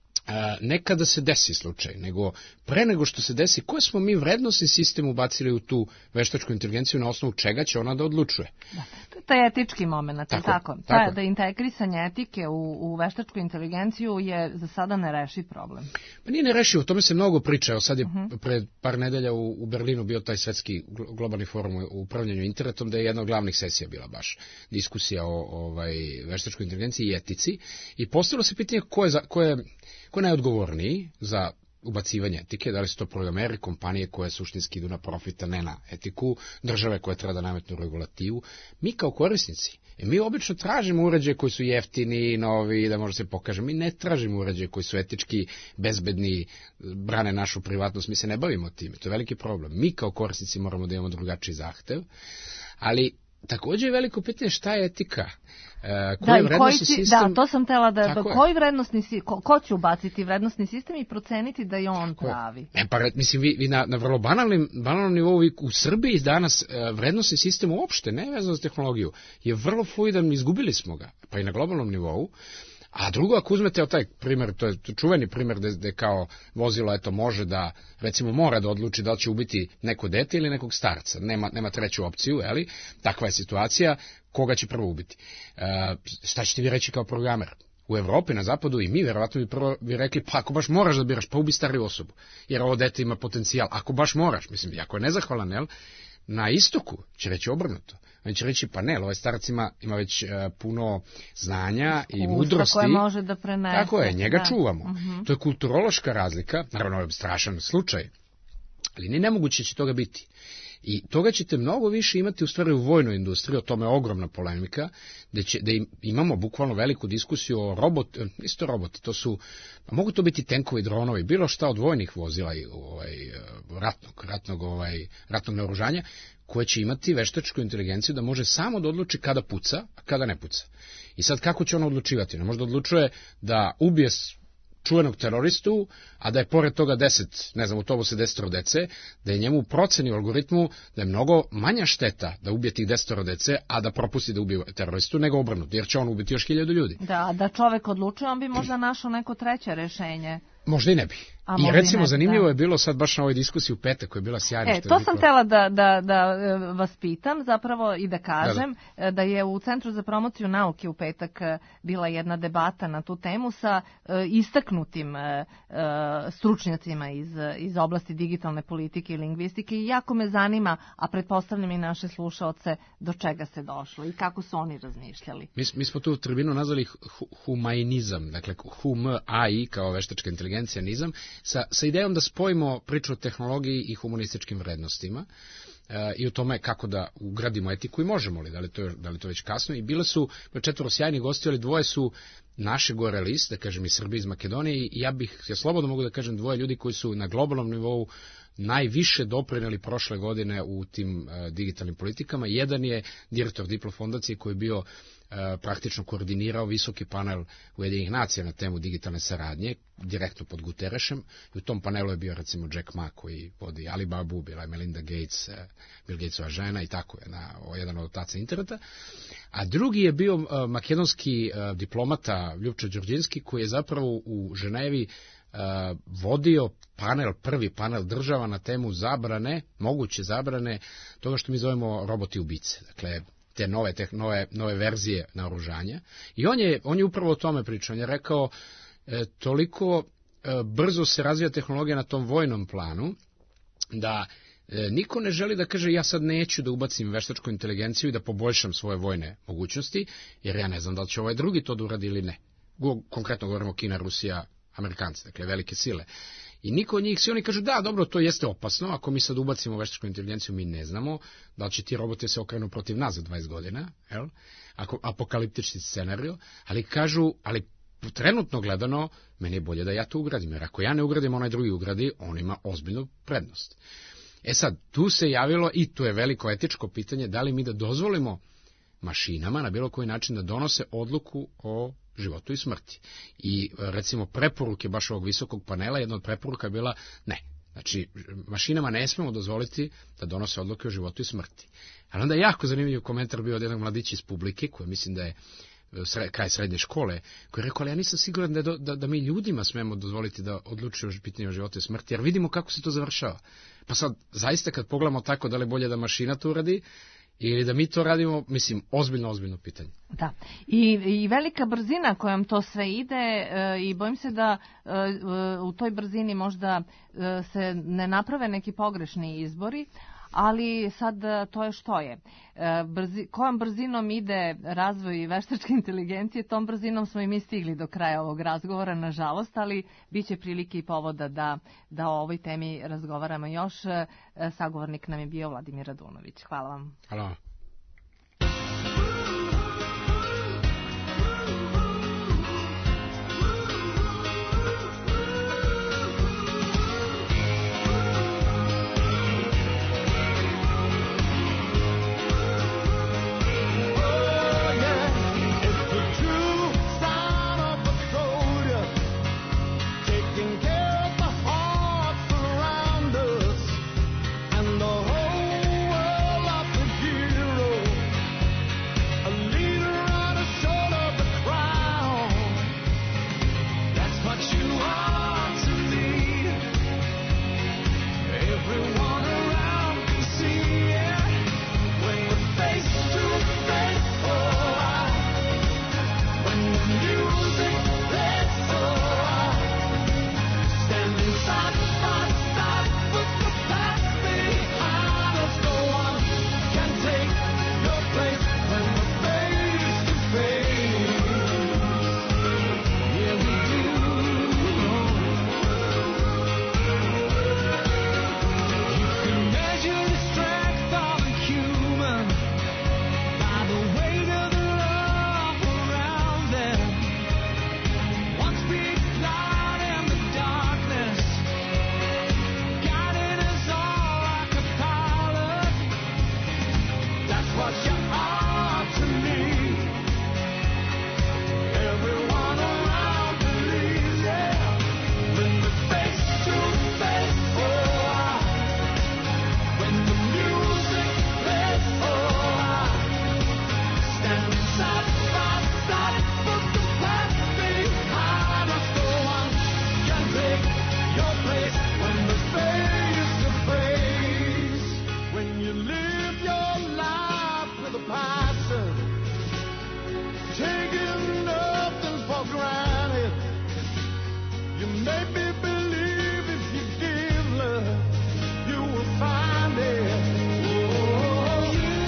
ne kada se desi slučaj, nego pre nego što se desi, koje smo mi vrednosni sistem ubacili u tu veštačku inteligenciju, na osnovu čega će ona da odlučuje. Da, to je taj etički moment, tako. Da integrisanje etike u veštačku inteligenciju je za sada nerešiv problem. Pa nije nerešiv, o tome se mnogo priča. Sad je pred par nedelja u Berlinu bio taj svetski globalni forum u upravljanju internetom, da je jedna od glavnih sesija bila baš diskusija o veštačkoj inteligenciji i etici, i postavilo se pitanje ko je najodgovorniji za ubacivanje etike, da li su to programeri, kompanije koje suštinski idu na profita, ne na etiku, države koje treba da nametnu regulativu, mi kao korisnici. Mi obično tražimo uređaje koji su jeftini, novi, da može se pokaže. Mi ne tražimo uređaje koji su etički, bezbedni, brane našu privatnost, mi se ne bavimo time, to je veliki problem. Mi kao korisnici moramo da imamo drugačiji zahtev, ali također je veliko pitanje šta je etika. To sam htela koji vrednosni sistem, ko će ubaciti vrednosni sistem i proceniti da je on pravi. Mislim, vi na vrlo banalnom nivou u Srbiji danas vrednosni sistem uopšte, ne vezano za tehnologiju, je vrlo fluidan, izgubili smo ga, pa i na globalnom nivou, A drugo, ako uzmete taj primjer, to je čuveni primjer gde kao vozilo može da, recimo mora da odluči da li će ubiti neko dete ili nekog starca, nema treću opciju, takva je situacija, koga će prvo ubiti. Šta ćete vi reći kao programer? U Evropi, na zapadu i mi, verovatno bi prvo rekli, pa ako baš moraš da biraš, pa ubi stariju osobu, jer ovo dete ima potencijal, ako baš moraš, mislim, jako je nezahvalan, na istoku će reći obrnuto. Oni će reći, pa ne, ovaj starac ima već puno znanja i mudrosti. Koje može da prenese. Tako je, njega čuvamo. To je kulturološka razlika, naravno ovo je strašan slučaj, ali ni nemoguće će toga biti. I toga ćete mnogo više imati u stvari u vojnoj industriji, o tome je ogromna polemika, da imamo bukvalno veliku diskusiju o isto roboti, to su, mogu to biti tenkovi, dronovi, bilo šta od vojnih vozila i ratnog naoružanja, koje će imati veštačku inteligenciju da može samo da odluči kada puca, a kada ne puca. I sad kako će on odlučivati? Ne može da odlučuje da ubije čuvenog teroristu, a da je pored toga 10, u autobuse 10 dece, da je njemu u proceni u algoritmu da je mnogo manja šteta da ubije tih 10 dece, a da propusti da ubije teroristu, nego obrnuto, jer će on ubiti još 1000 ljudi. Da čovek odlučuje, on bi možda našao neko treće rešenje. Možda i ne bi. I recimo zanimljivo je bilo sad baš na ovoj diskusiji u petak koja je bila sjajna. To sam htjela da vas pitam zapravo i da kažem da je u Centru za promociju nauke u petak bila jedna debata na tu temu sa istaknutim stručnjacima iz oblasti digitalne politike i lingvistike i jako me zanima, a pretpostavljam i naše slušaoce, do čega se došlo i kako su oni razmišljali. Mi smo tu tribinu nazvali humanizam, dakle HUM-AI kao veštačka inteligencija, nizam, sa idejom da spojimo priču o tehnologiji i humanističkim vrednostima i o tome kako da ugradimo etiku i možemo li, da li to već kasno. I bile su 4 sjajnih gosti, ali 2 su naše gore list, da kažem iz Srbije, iz Makedonije, i ja slobodno mogu da kažem 2 ljudi koji su na globalnom nivou najviše doprineli prošle godine u tim digitalnim politikama. Jedan je direktor Diplo fondacije koji je bio praktično koordinirao visoki panel Ujedinjenih nacija na temu digitalne saradnje, direktno pod Guterešem. I u tom panelu je bio recimo Jack Ma koji vodi Alibabu, bila je Melinda Gates, Bill Gatesova žena i tako je, jedan od otaca interneta. A drugi je bio makedonski diplomata Ljupča Đorđinski koji je zapravo u Ženevi vodio prvi panel država na temu moguće zabrane toga što mi zovemo roboti ubice. Dakle, te nove verzije naoružanja. I on je upravo o tome pričao. On je rekao, toliko brzo se razvija tehnologija na tom vojnom planu, da niko ne želi da kaže ja sad neću da ubacim veštačku inteligenciju i da poboljšam svoje vojne mogućnosti, jer ja ne znam da li će ovaj drugi to da uradi ili ne. Konkretno govorimo Kina, Rusija, Amerikanci, dakle velike sile. I niko od njih, svi oni kažu da, dobro, to jeste opasno, ako mi sad ubacimo veštačku inteligenciju, mi ne znamo da li će ti roboti se okrenu protiv nas za 20 godina, apokaliptični scenario, ali kažu, trenutno gledano, meni je bolje da ja to ugradim, jer ako ja ne ugradim, onaj drugi ugradi, on ima ozbiljnu prednost. Sad, tu se javilo, i tu je veliko etičko pitanje, da li mi da dozvolimo mašinama na bilo koji način da donose odluku o životu i smrti. I recimo preporuke baš ovog visokog panela, jedna od preporuka je bila ne. Znači, mašinama ne smemo dozvoliti da donose odluke o životu i smrti. Ali onda je jako zanimljiv komentar bio od jednog mladića iz publike, koji mislim da je kraj srednje škole, koji je rekao, ali ja nisam siguran da mi ljudima smemo dozvoliti da odlučuju o pitanju života i smrti, jer vidimo kako se to završava. Pa sad, zaista kad pogledamo tako, da li je bolje da mašina to uradi, ili da mi to radimo, mislim, ozbiljno pitanje. Da, i velika brzina kojom to sve ide i bojim se da u toj brzini možda se ne naprave neki pogrešni izbori, ali sad to je što je. Kojom brzinom ide razvoj veštačke inteligencije, tom brzinom smo i mi stigli do kraja ovog razgovora, nažalost, ali bit će prilike i povoda da o ovoj temi razgovaramo još. Sagovornik nam je bio Vladimir Radunović. Hvala vam. Hvala. And the whole world of the taking nothing for granted. You make me believe if you give love, you will find it. Oh,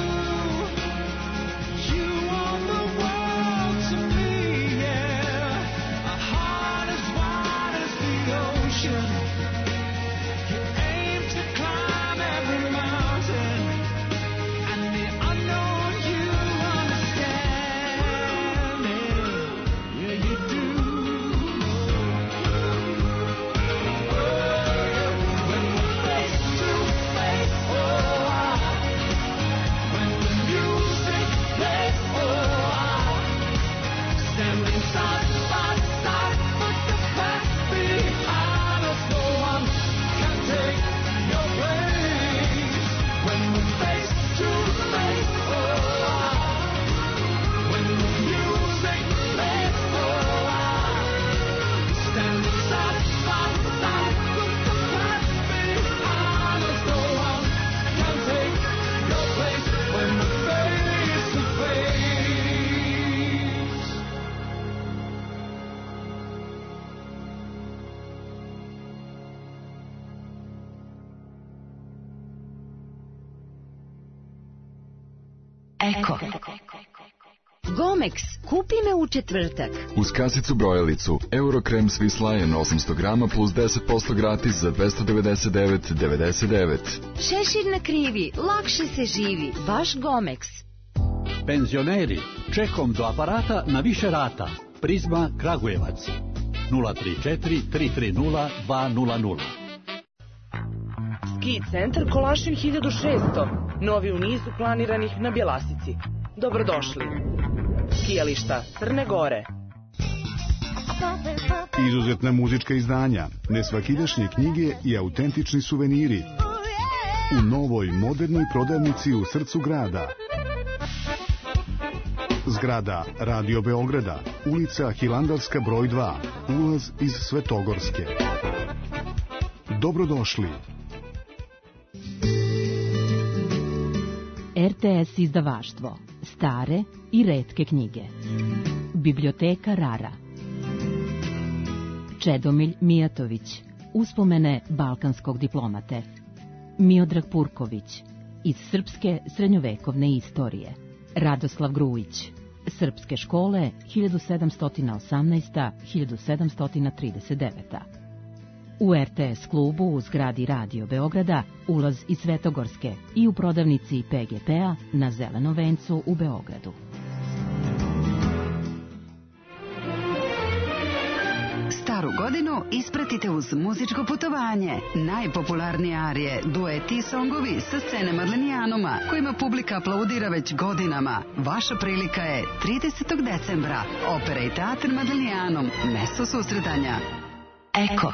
you want the world to me, yeah. A heart as wide as the ocean. You aim to climb every mountain, and the unknown you understand it. Yeah, you do. When we're face to face, oh, when the music plays, oh, standing side by side, put the past behind us. No one can take your place. When we're face to face, oh, when the music plays, oh, standing side by side, put the past behind us. No one can take your place. When we're face to face. Eko. Gomex, kupi me u četvrtak. Uz kasicu brojalicu Eurokrem Swiss Lion 800 grama plus 10% gratis za 299,99. Šešir na krivi, lakše se živi, baš Gomex. Penzioneri, čekom do aparata na više rata. Prizma Kragujevac. 034 330 200. Ski centar Kolašin 1600, novi u nizu planiranih na Bjelasici. Dobrodošli. Skijališta Crne Gore. Izuzetna muzička izdanja, nesvakidašnje knjige i autentični suveniri. U novoj modernoj prodavnici u srcu grada. Zgrada Radio Beograda, ulica Hilandarska broj 2, ulaz iz Svetogorske. Dobrodošli. RTS izdavaštvo. Stare i retke knjige. Biblioteka Rara. Čedomilj Mijatović. Uspomene balkanskog diplomate. Miodrag Purković. Iz srpske srednjovekovne istorije. Radoslav Grujić. Srpske škole 1718-1739. U RTS klubu u zgradi Radio Beograda ulaz iz Svetogorske i u prodavnici PGP-a na Zelenom vencu u Beogradu. Staru godinu ispratite uz muzičko putovanje. Najpopularnije arije, dueti i songovi sa scene Madlenijanuma, kojima publika aplaudira već godinama. Vaša prilika je 30. decembra. Opera i teatr Madlenijanum, mesto susretanja. Eko.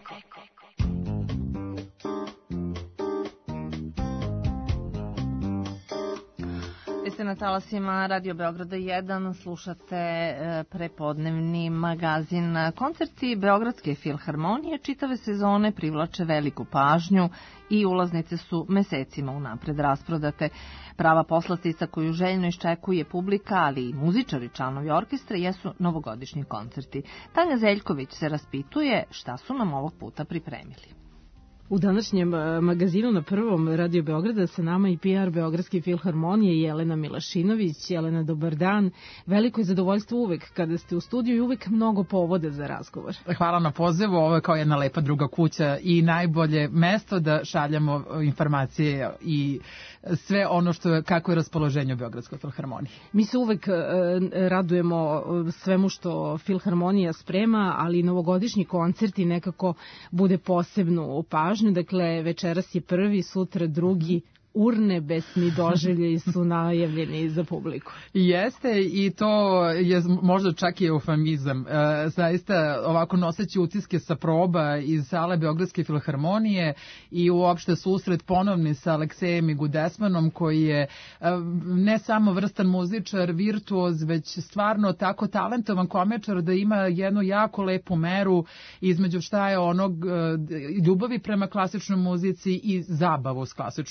Vi ste na talasima Radio Beograda 1, slušate prepodnevni magazin. Koncerti Beogradske filharmonije čitave sezone privlače veliku pažnju i ulaznice su mesecima unapred rasprodate. Prava poslastica koju željno iščekuje publika, ali i muzičari, članovi orkestra, jesu novogodišnji koncerti. Tanja Zeljković se raspituje šta su nam ovog puta pripremili. U današnjem magazinu na Prvom Radio Beograda sa nama i PR Beogradske filharmonije Jelena Milašinović. Jelena, dobar dan. Veliko je zadovoljstvo uvek kada ste u studiju i uvek mnogo povoda za razgovor. Hvala na pozivu, ovo je kao jedna lepa druga kuća i najbolje mesto da šaljamo informacije i sve ono kako je raspoloženje u Beogradskoj filharmoniji. Mi se uvek radujemo svemu što filharmonija sprema, ali novogodišnji koncerti nekako bude posebnu pažnju. Dakle, večeras je prvi, sutra drugi. Urnebesni doživljeji su najavljeni za publiku. Jeste, i to je možda čak i eufemizam. Zaista ovako noseći utiske sa proba iz sale Beogradske filharmonije i uopšte susret ponovni sa Aleksejem i Gudesmanom, koji je ne samo vrstan muzičar, virtuoz, već stvarno tako talentovan komičar da ima jednu jako lepu meru između šta je onog ljubavi prema klasičnoj muzici i zabavu s klasičnom muzikom.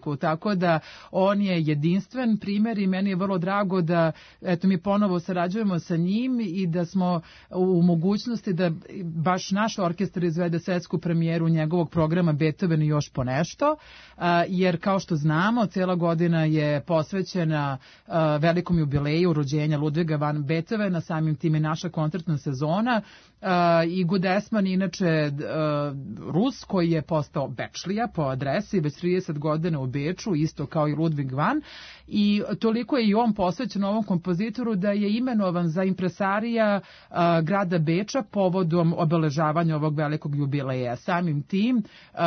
muziku, tako da on je jedinstven primjer i meni je vrlo drago da eto mi ponovo sarađujemo sa njim i da smo u mogućnosti da baš naš orkestar izvede svetsku premijeru njegovog programa Beethoven i još ponešto, jer kao što znamo, cijela godina je posvećena velikom jubileju rođenja Ludviga van Beethovena, samim tim i naša koncertna sezona. I Gudesman, inače Rus, koji je postao Bečlija po adresi, već 30 godina u Beču, isto kao i Ludvig van, i toliko je i on posvećen ovom kompozitoru da je imenovan za impresarija grada Beča povodom obeležavanja ovog velikog jubileja. Samim tim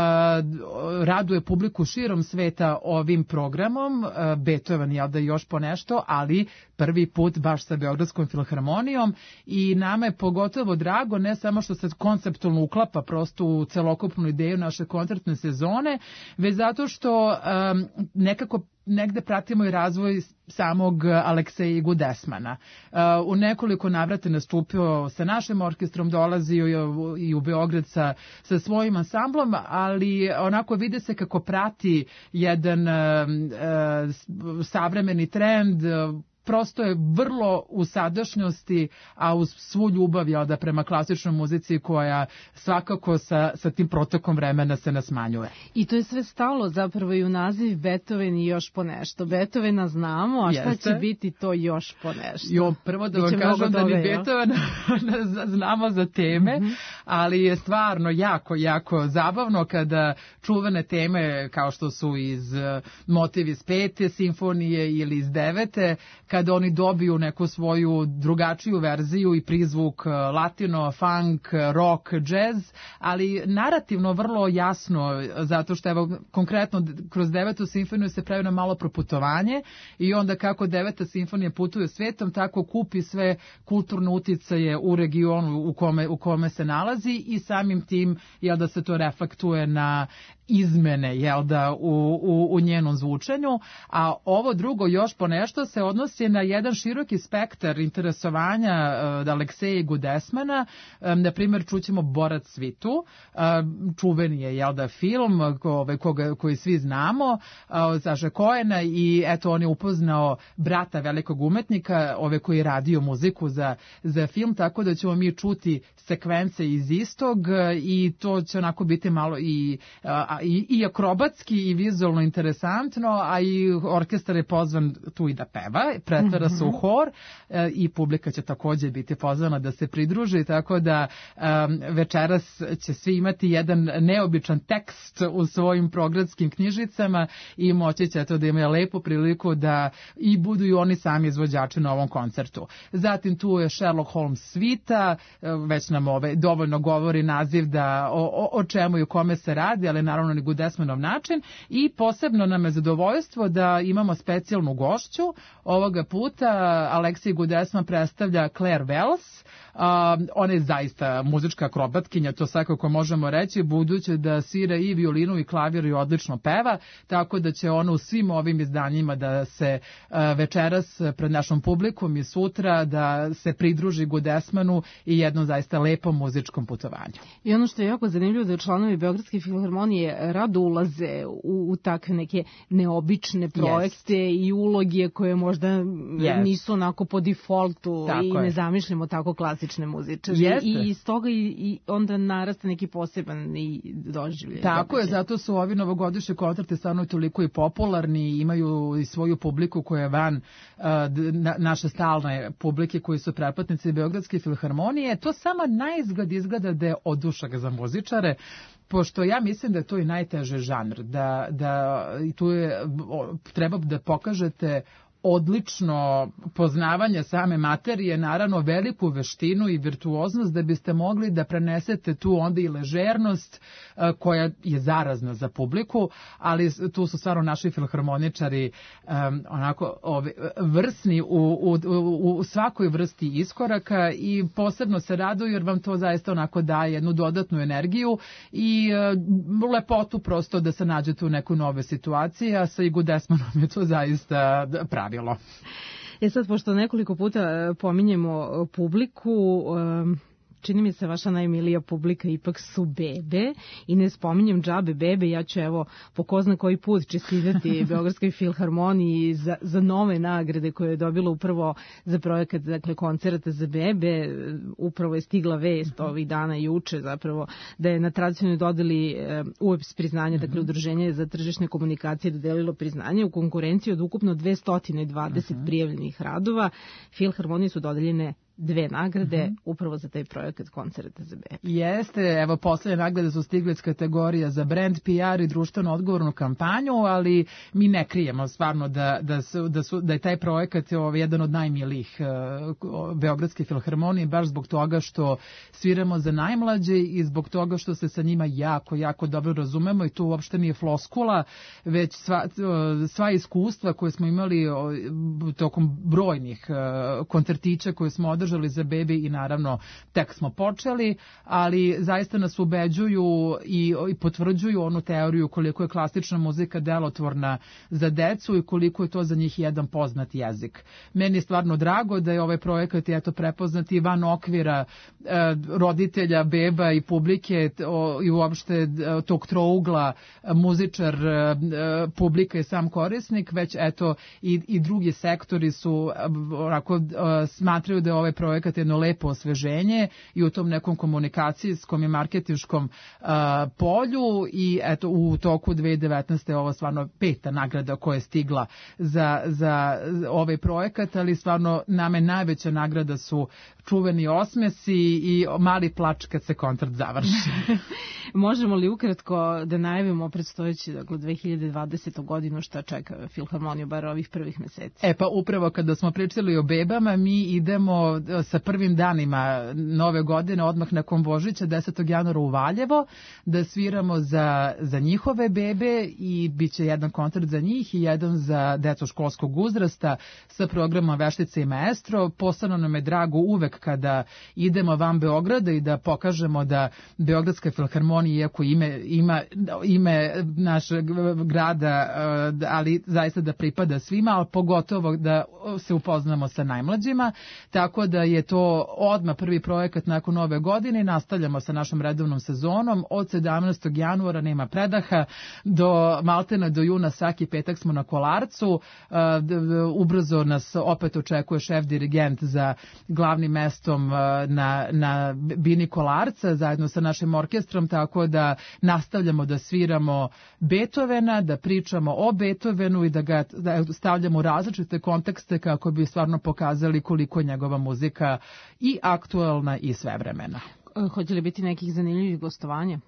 raduje publiku širom sveta ovim programom, Beethoven je da još ponešto, ali prvi put baš sa Beogradskom filharmonijom, i nama je pogotovo drago ne samo što se konceptualno uklapa prosto u celokupnu ideju naše koncertne sezone, već zato što nekako negde pratimo i razvoj samog Alekseja Gudesmana. U nekoliko navrata nastupio sa našim orkestrom, dolazio i u Beograd sa svojim ansamblom, ali onako vide se kako prati jedan savremeni trend, prosto je vrlo u sadašnjosti, a uz svu ljubav prema klasičnoj muzici koja svakako sa tim protokom vremena se nasmanjuje. I to je sve stalo zapravo i u naziv Beethoven i još ponešto. Beethovena znamo, a šta će biti to još ponešto? Prvo da vam kažem da ni Beethoven znamo za teme, ali je stvarno jako, jako zabavno kada čuvene teme kao što su iz motivi iz 5. simfonije ili iz 9. kada oni dobiju neku svoju drugačiju verziju i prizvuk latino, funk, rock, jazz, ali narativno vrlo jasno, zato što evo konkretno kroz 9. simfoniju se pravi na malo proputovanje i onda kako 9. simfonija putuje svijetom, tako kupi sve kulturne uticaje u regionu u kome se nalazi i samim tim da se to reflektuje na izmene u njenom zvučenju, a ovo drugo još ponešto se odnosi na jedan široki spektar interesovanja Alekseja Gudesmana. Na primjer, čućemo Borat Svitu, čuveni je film koji svi znamo, Saša Koena, i eto on je upoznao brata velikog umetnika, koji je radio muziku za film, tako da ćemo mi čuti sekvence iz istog i to će onako biti malo i akrobatski i vizualno interesantno, a i orkestar je pozvan tu i da peva, pretvara se u hor i publika će također biti pozvana da se pridruži, tako da večeras će svi imati jedan neobičan tekst u svojim programskim knjižicama i moći će da imaju lepu priliku da i budu i oni sami izvođači na ovom koncertu. Zatim tu je Sherlock Holmes svita, već nam dovoljno govori naziv da o čemu i o kome se radi, ali naravno na Gudesmanov način, i posebno nam je zadovoljstvo da imamo specijalnu gošću. Ovoga puta Aleksej Gudesman predstavlja Claire Wells. Ona je zaista muzička akrobatkinja, to svakako možemo reći, budući da svira i violinu i klavir i odlično peva, tako da će ona u svim ovim izdanjima da se večeras pred našom publikom i sutra da se pridruži Gudesmanu i jednom zaista lepom muzičkom putovanju. I ono što je jako zanimljivo da članovi Beogradske filharmonije rado ulaze u takve neke neobične projekte i uloge koje možda nisu onako po defaultu i ne zamišljamo tako klasične muzičare. I iz toga i onda narasta neki poseban i doživljaj. Tako je, zato su ovi novogodišnji koncerti stvarno toliko i popularni, imaju i svoju publiku koja je van naše stalne publike koji su pretplatnici Beogradske filharmonije. To samo naizgled izgleda da je odušak za muzičare, pošto ja mislim da je to i najteži žanr, da tu treba da pokažete odlično poznavanje same materije, naravno veliku veštinu i virtuoznost da biste mogli da prenesete tu onda i ležernost koja je zarazna za publiku, ali tu su stvarno naši filharmoničari onako vrsni u svakoj vrsti iskoraka i posebno se raduju jer vam to zaista onako daje jednu dodatnu energiju i lepotu prosto da se nađete u nekoj nove situaciji, a sa Gudesmanom je to zaista pravilo. Sad, pošto nekoliko puta pominjemo publiku, čini mi se vaša najmilija publika ipak su bebe i ne spominjem džabe bebe, ja ću evo po ko zna koji put čestitati Beogradskoj filharmoniji za nove nagrade koje je dobilo upravo za projekat, dakle, koncerata za bebe. Upravo je stigla vest ovih dana juče zapravo da je na tradicionalnoj dodeli UEPS priznanje, dakle Udruženje za tržišne komunikacije dodelilo priznanje u konkurenciji od ukupno 220 prijavljenih radova. Filharmoniji su dodeljene 2 nagrade upravo za taj projekat koncerta za bebe. Jeste, evo poslednje nagrade su stigle iz kategorija za brand, PR i društveno odgovornu kampanju, ali mi ne krijemo stvarno da je taj projekat jedan od najmilijih Beogradske filharmonije, baš zbog toga što sviramo za najmlađe i zbog toga što se sa njima jako, jako dobro razumemo i to uopšte nije floskula, već sva iskustva koje smo imali tokom brojnih koncertića koje smo održali za bebe i naravno tek smo počeli, ali zaista nas ubeđuju i potvrđuju onu teoriju koliko je klasična muzika delotvorna za decu i koliko je to za njih jedan poznat jezik. Meni je stvarno drago da je ovaj projekat prepoznat i van okvira roditelja, beba i publike i uopšte tog trougla muzičar, publika i sam korisnik, već eto i drugi sektori su smatraju da je ovaj projekat jedno lepo osveženje i u tom nekom komunikacijskom i marketinškom polju i eto u toku 2019. je ovo stvarno 5. nagrada koja je stigla za ovaj projekat, ali stvarno nama najveća nagrada su čuveni osmesi i mali plač kad se koncert završi. Možemo li ukratko da najavimo predstojeći, dakle, 2020. godinu šta čeka Filharmoniju, bar ovih prvih meseci? Pa upravo kada smo pričali o bebama, mi idemo sa prvim danima nove godine, odmah nakon Božića, 10. januara u Valjevo, da sviramo za njihove bebe i bit će jedan koncert za njih i jedan za decu školskog uzrasta sa programom Veštice i Maestro. Posebno nam je drago uvek kada idemo van Beograda i da pokažemo da Beogradska filharmonija, iako ima ime našeg grada, ali zaista da pripada svima, ali pogotovo da se upoznamo sa najmlađima, tako da je to odmah prvi projekat nakon ove godine i nastavljamo sa našom redovnom sezonom. Od 17. januara nema predaha, do maltena do juna svaki petak smo na Kolarcu, ubrzo nas opet očekuje šef dirigent za glavnim mestom na bini Kolarca zajedno sa našim orkestrom, tako da nastavljamo da sviramo Beethovena, da pričamo o Beethovenu i da ga stavljamo u različite kontekste kako bi stvarno pokazali koliko je njegova muzika i aktuelna i svevremena. Hoće li biti nekih zanimljivih gostovanja?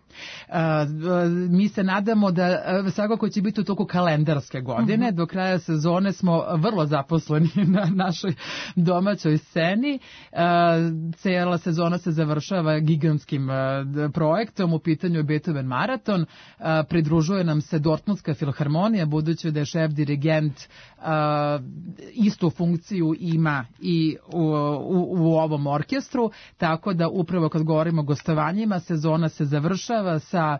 Mi se nadamo da svakako će biti u toku kalendarske godine. Do kraja sezone smo vrlo zaposleni na našoj domaćoj sceni. Cijela sezona se završava gigantskim projektom, u pitanju je Beethoven maraton. Pridružuje nam se Dortmundska filharmonija, budući da je šef dirigent istu funkciju ima i u ovom orkestru, tako da upravo kad govorimo o gostovanjima, sezona se završava sa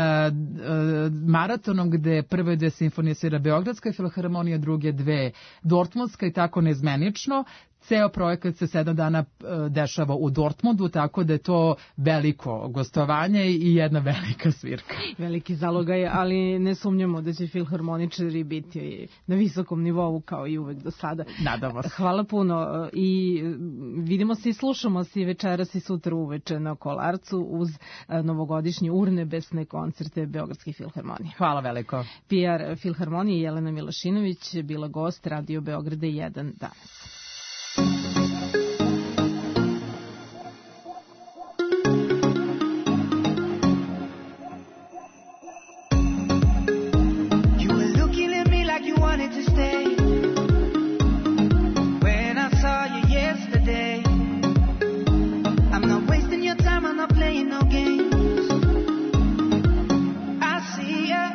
maratonom gde prve 2 simfonije svira Beogradska filharmonija, druge 2 Dortmundska i tako neizmenično. Ceo projekat se 7 dana dešava u Dortmundu, tako da je to veliko gostovanje i jedna velika svirka. Veliki zalogaj, ali ne sumnjamo da će filharmoničari biti na visokom nivou kao i uvek do sada. Nadamo se. Hvala puno i vidimo se i slušamo se i večeras i sutra uveče na Kolarcu uz novogodišnje urnebesne koncerte Beogradske filharmonije. Hvala veliko. PR Filharmonije Jelena Milošinović bila gost Radio Beograda 1 danas.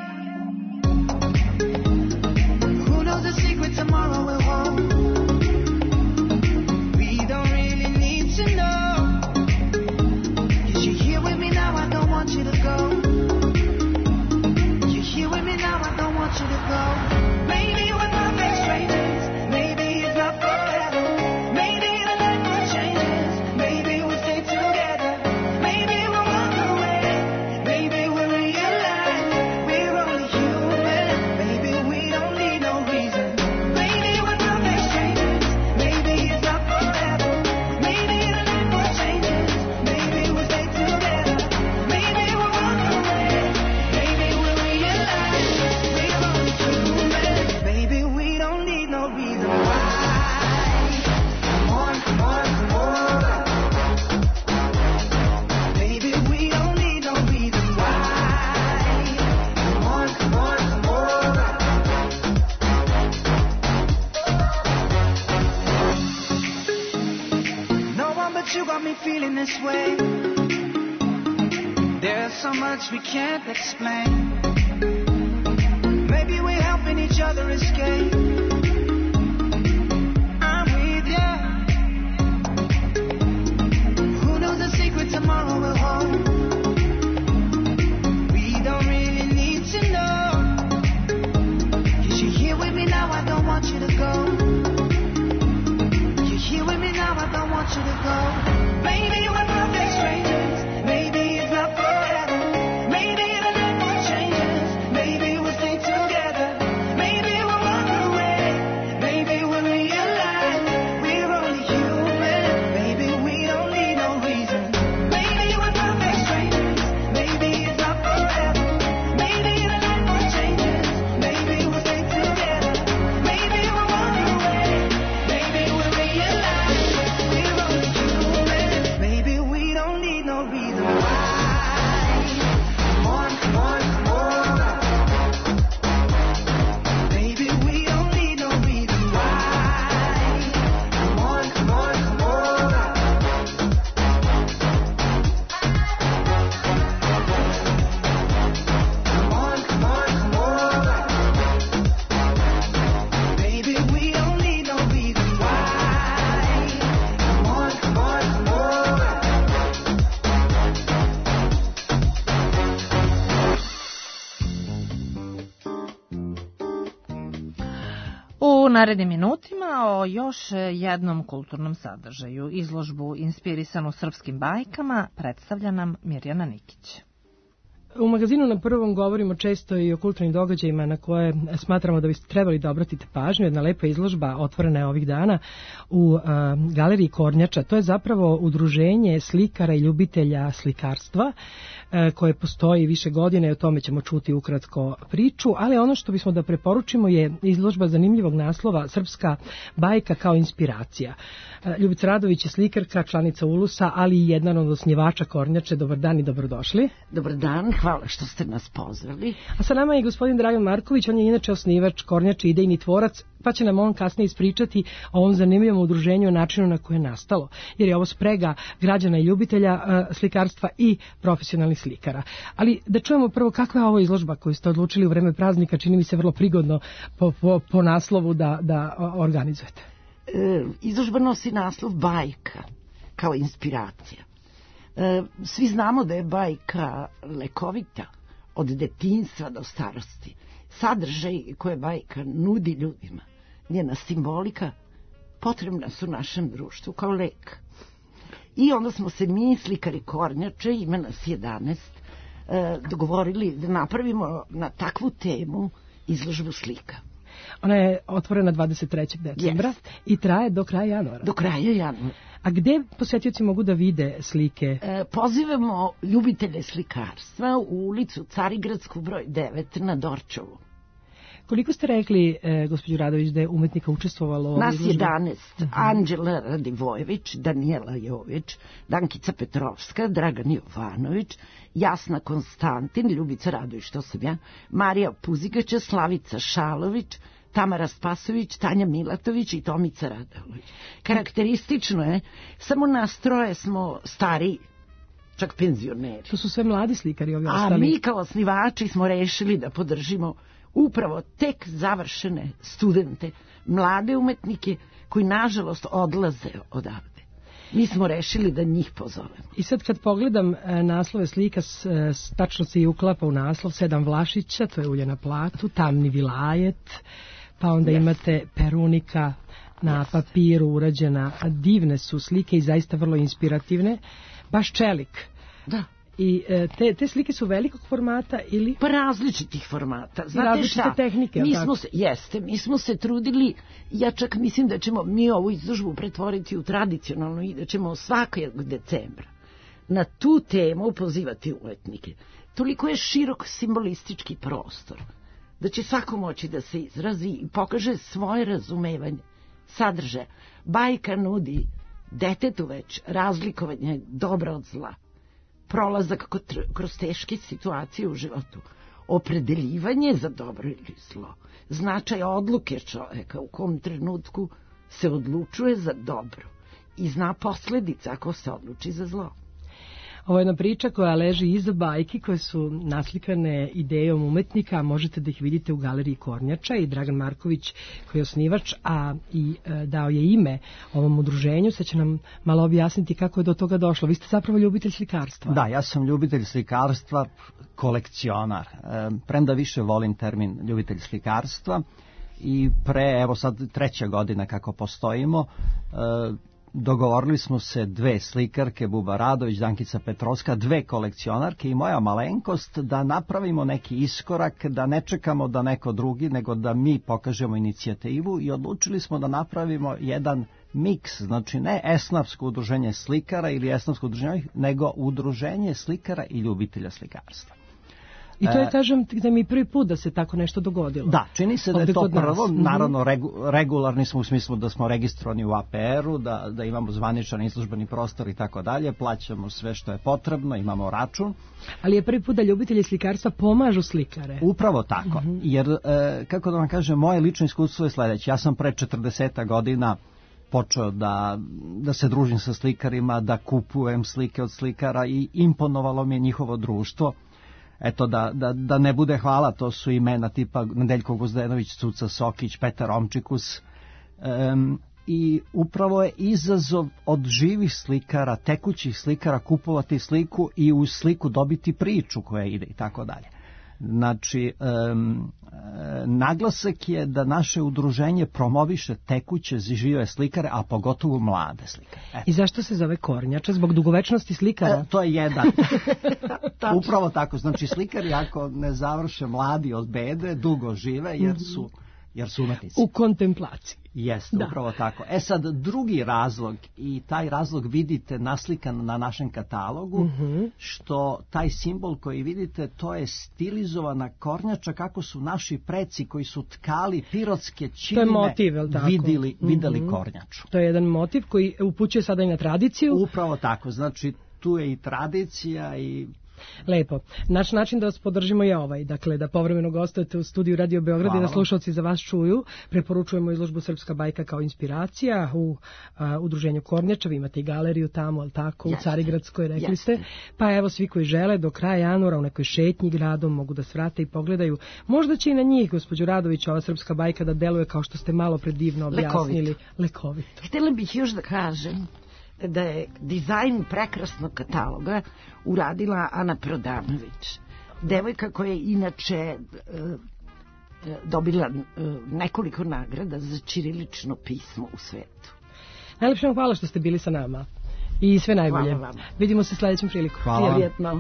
Tomorrow will hold. got me feeling this way. There's so much we can't explain. Maybe we're helping each other escape. I'm with ya. Who knows the secret tomorrow will hold? We don't really need to know. 'Cause you're here with me now, I don't want you to go. You're here with me now, I don't want you to go. Maybe we're perfect strangers. Maybe it's not forever. Maybe the night will change us. Maybe we'll stay together. Maybe we'll walk away. Maybe we'll realize we're only human. Maybe we don't need no reason. Maybe we're perfect strangers. Maybe it's not forever. Maybe the night will change us. Maybe we'll stay together. Maybe we'll walk away. Maybe we'll realize we're only human. Maybe we don't need no reason why. More. Maybe we don't need no reason why. More. Maybe we don't need no reason why. More. U narednim minutima o još jednom kulturnom sadržaju. Izložbu inspirisanu srpskim bajkama predstavlja nam Mirjana Nikić. U magazinu Na prvom govorimo često i o kulturnim događajima na koje smatramo da biste trebali da obratite pažnju. Jedna lepa izložba otvorena je ovih dana u galeriji Kornjača. To je zapravo udruženje slikara i ljubitelja slikarstva koje postoji više godine i o tome ćemo čuti ukratko priču, ali ono što bismo da preporučimo je izložba zanimljivog naslova Srpska bajka kao inspiracija. Ljubica Radović je slikarka, članica Ulusa, ali i jedan od osnivača Kornjače. Dobar dan i dobrodošli. Dobar dan, hvala što ste nas pozvali. A sa nama je gospodin Dragan Marković, on je inače osnivač Kornjače, idejni tvorac, pa će nam on kasnije ispričati o ovom zanimljivom udruženju, o načinu na koje je nastalo, jer je ovo sprega građana i ljubitelja slikarstva i profesionalnih slikara. Ali da čujemo prvo kakva je ovo izložba koju ste odlučili u vreme praznika, čini mi se vrlo prigodno po naslovu da organizujete. Izložba nosi naslov Bajka kao inspiracija. Svi znamo da je bajka lekovita od detinjstva do starosti. Sadržaj koje bajka nudi ljudima, njena simbolika, potrebna su našem društvu kao lek. I onda smo se mi, slikari Kornjače, ima nas 11, dogovorili da napravimo na takvu temu izložbu slika. Ona je otvorena 23. decembra i traje do kraja januara. Do kraja januara. A gde posjetioci mogu da vide slike? Pozivamo ljubitelje slikarstva u ulicu Carigradsku broj 9 na Dorčovu. Koliko ste rekli, gospođo Radović, da je umetnika učestvovalo? Nas 11. Anđela Radivojević, Danijela Jović, Dankica Petrovska, Dragan Jovanović, Jasna Konstantin, Ljubica Radović, to sam ja, Marija Puzigaća, Slavica Šalović, Tamara Spasović, Tanja Milatović i Tomica Radalović. Karakteristično je, samo nas troje smo stariji, čak penzioneri. To su sve mladi slikari ovi ostali. A mi kao osnivači smo rešili da podržimo upravo tek završene studente, mlade umetnike koji nažalost odlaze odavde. Mi smo rešili da njih pozovemo. I sad kad pogledam naslove slika, tačno se i uklapa u naslov 7 Vlašića, to je Ulje na platu, Tamni vilajet, pa onda imate Perunika na papiru urađena. Divne su slike i zaista vrlo inspirativne. Baš čelik. Da. I te slike su velikog formata ili? Pa različitih formata. Znate različite šta? Tehnike. Mi smo se trudili, ja čak mislim da ćemo mi ovu izložbu pretvoriti u tradicionalnu i da ćemo svakog decembra na tu temu pozivati umetnike. Toliko je širok simbolistički prostor da će svako moći da se izrazi i pokaže svoje razumevanje sadržaja. Bajka nudi detetu već razlikovanje dobra od zla, prolazak kroz teške situacije u životu, opredeljivanje za dobro ili zlo, značaj odluke čoveka u kom trenutku se odlučuje za dobro i zna posledice ako se odluči za zlo. Ovo je jedna priča koja leži iza bajki koje su naslikane idejom umetnika, a možete da ih vidite u galeriji Kornjača i Dragan Marković koji je osnivač, a i dao je ime ovom udruženju. Sad će nam malo objasniti kako je do toga došlo. Vi ste zapravo ljubitelj slikarstva. Da, ja sam ljubitelj slikarstva, kolekcionar. Premda više volim termin ljubitelj slikarstva i evo sad 3. godina kako postojimo, dogovorili smo se 2 slikarke, Buba Radović, Dankica Petrovska, 2 kolekcionarke i moja malenkost da napravimo neki iskorak, da ne čekamo da neko drugi, nego da mi pokažemo inicijativu i odlučili smo da napravimo jedan miks, znači ne esnafsko udruženje slikara ili esnafsko udruženje, nego udruženje slikara i ljubitelja slikarstva. I to je, kažem, da mi prvi put da se tako nešto dogodilo. Da, čini se da je to prvo, naravno regularni smo u smislu da smo registrovani u APR-u, da imamo zvaničan izložbeni prostor i tako dalje, plaćamo sve što je potrebno, imamo račun. Ali je prvi put da ljubitelji slikarstva pomažu slikare. Upravo tako, jer, kako da vam kažem, moje lično iskustvo je sledeće. Ja sam pre 40 godina počeo da se družim sa slikarima, da kupujem slike od slikara i imponovalo mi je njihovo društvo. Eto, da ne bude hvala, to su imena tipa Nedeljko Gozdenović, Cuca Sokić, Petar Omčikus. I upravo je izazov od živih slikara, tekućih slikara, kupovati sliku i uz sliku dobiti priču koja ide i tako dalje. Znači, naglasak je da naše udruženje promoviše tekuće žive slikare, a pogotovo mlade slikare. I zašto se zove Kornjača? Zbog dugovečnosti slikara? To je jedan. Upravo tako. Znači, slikari ako ne završe mladi od bede, dugo žive jer su umetnici. U kontemplaciji. Jeste, upravo tako. Sad, drugi razlog, i taj razlog vidite naslikan na našem katalogu, što taj simbol koji vidite, to je stilizovana kornjača kako su naši preci koji su tkali pirotske ćiline videli kornjaču. To je jedan motiv koji upućuje sada i na tradiciju. Upravo tako, znači tu je i tradicija i... Lepo. Naš način da vas podržimo je ovaj, dakle da povremeno gostujete u studiju Radio Beograd i da slušalci za vas čuju. Preporučujemo izložbu Srpska bajka kao inspiracija u udruženju Kornjača. Vi imate i galeriju tamo, ali tako, u Carigradskoj, rekli ste. Pa evo, svi koji žele do kraja januara u nekoj šetnji gradom mogu da svrate i pogledaju. Možda će i na njih, gospođo Radović, ova Srpska bajka da deluje kao što ste malo predivno objasnili. Lekovito. Htjela bih još da kažem da je dizajn prekrasnog kataloga uradila Ana Prodanović, devojka koja je inače dobila nekoliko nagrada za ćirilično pismo u svetu. Najlepše vam hvala što ste bili sa nama i sve najbolje. Vidimo se sljedećem priliku. Hvala.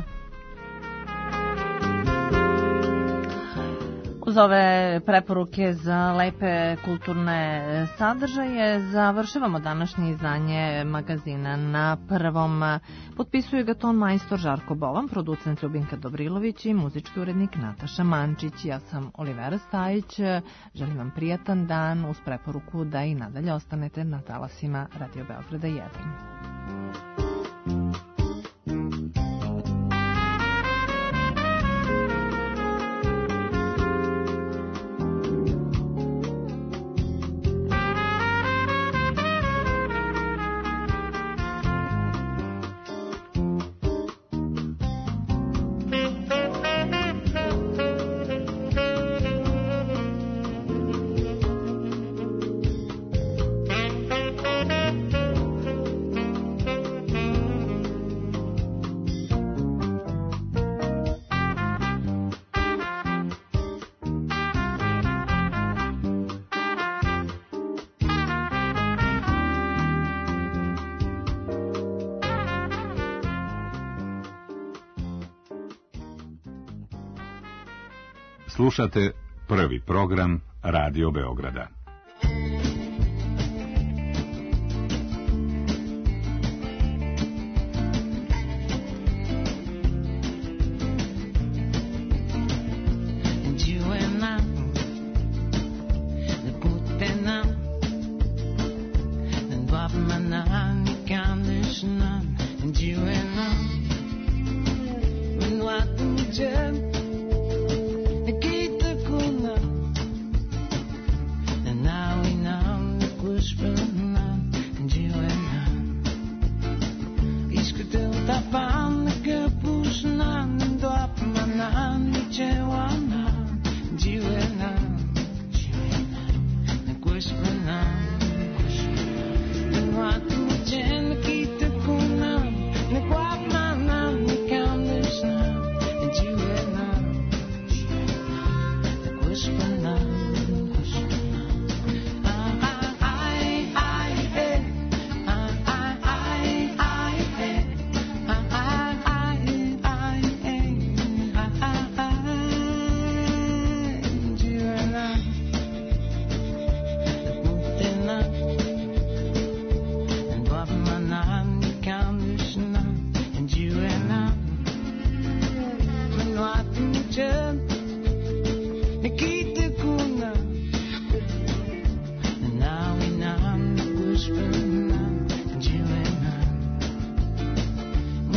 Uz ove preporuke za lepe kulturne sadržaje završavamo današnje izdanje magazina Na prvom. Potpisuje ga ton majstor Žarko Bovan, producent Ljubinka Dobrilović i muzički urednik Nataša Mančić. Ja sam Olivera Stajić. Želim vam prijatan dan uz preporuku da i nadalje ostanete na talasima Radio Beograda 1. Slušate prvi program Radio Beograda.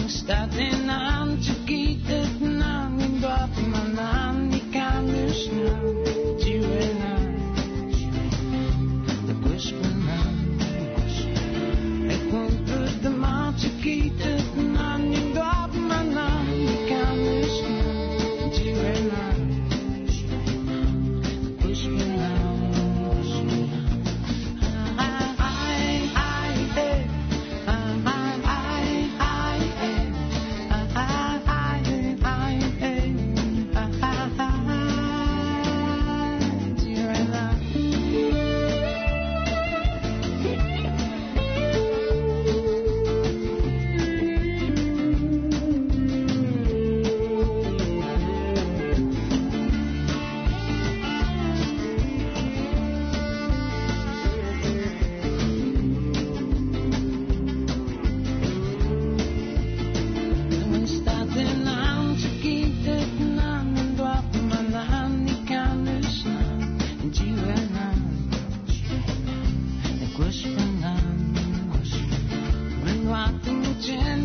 Stati nam chiquita nam indop manam ni kamish nam jiwena the whisper nam e contra the ma chiquita nam indop manam ni kamish nam jiwena whisper nam Jen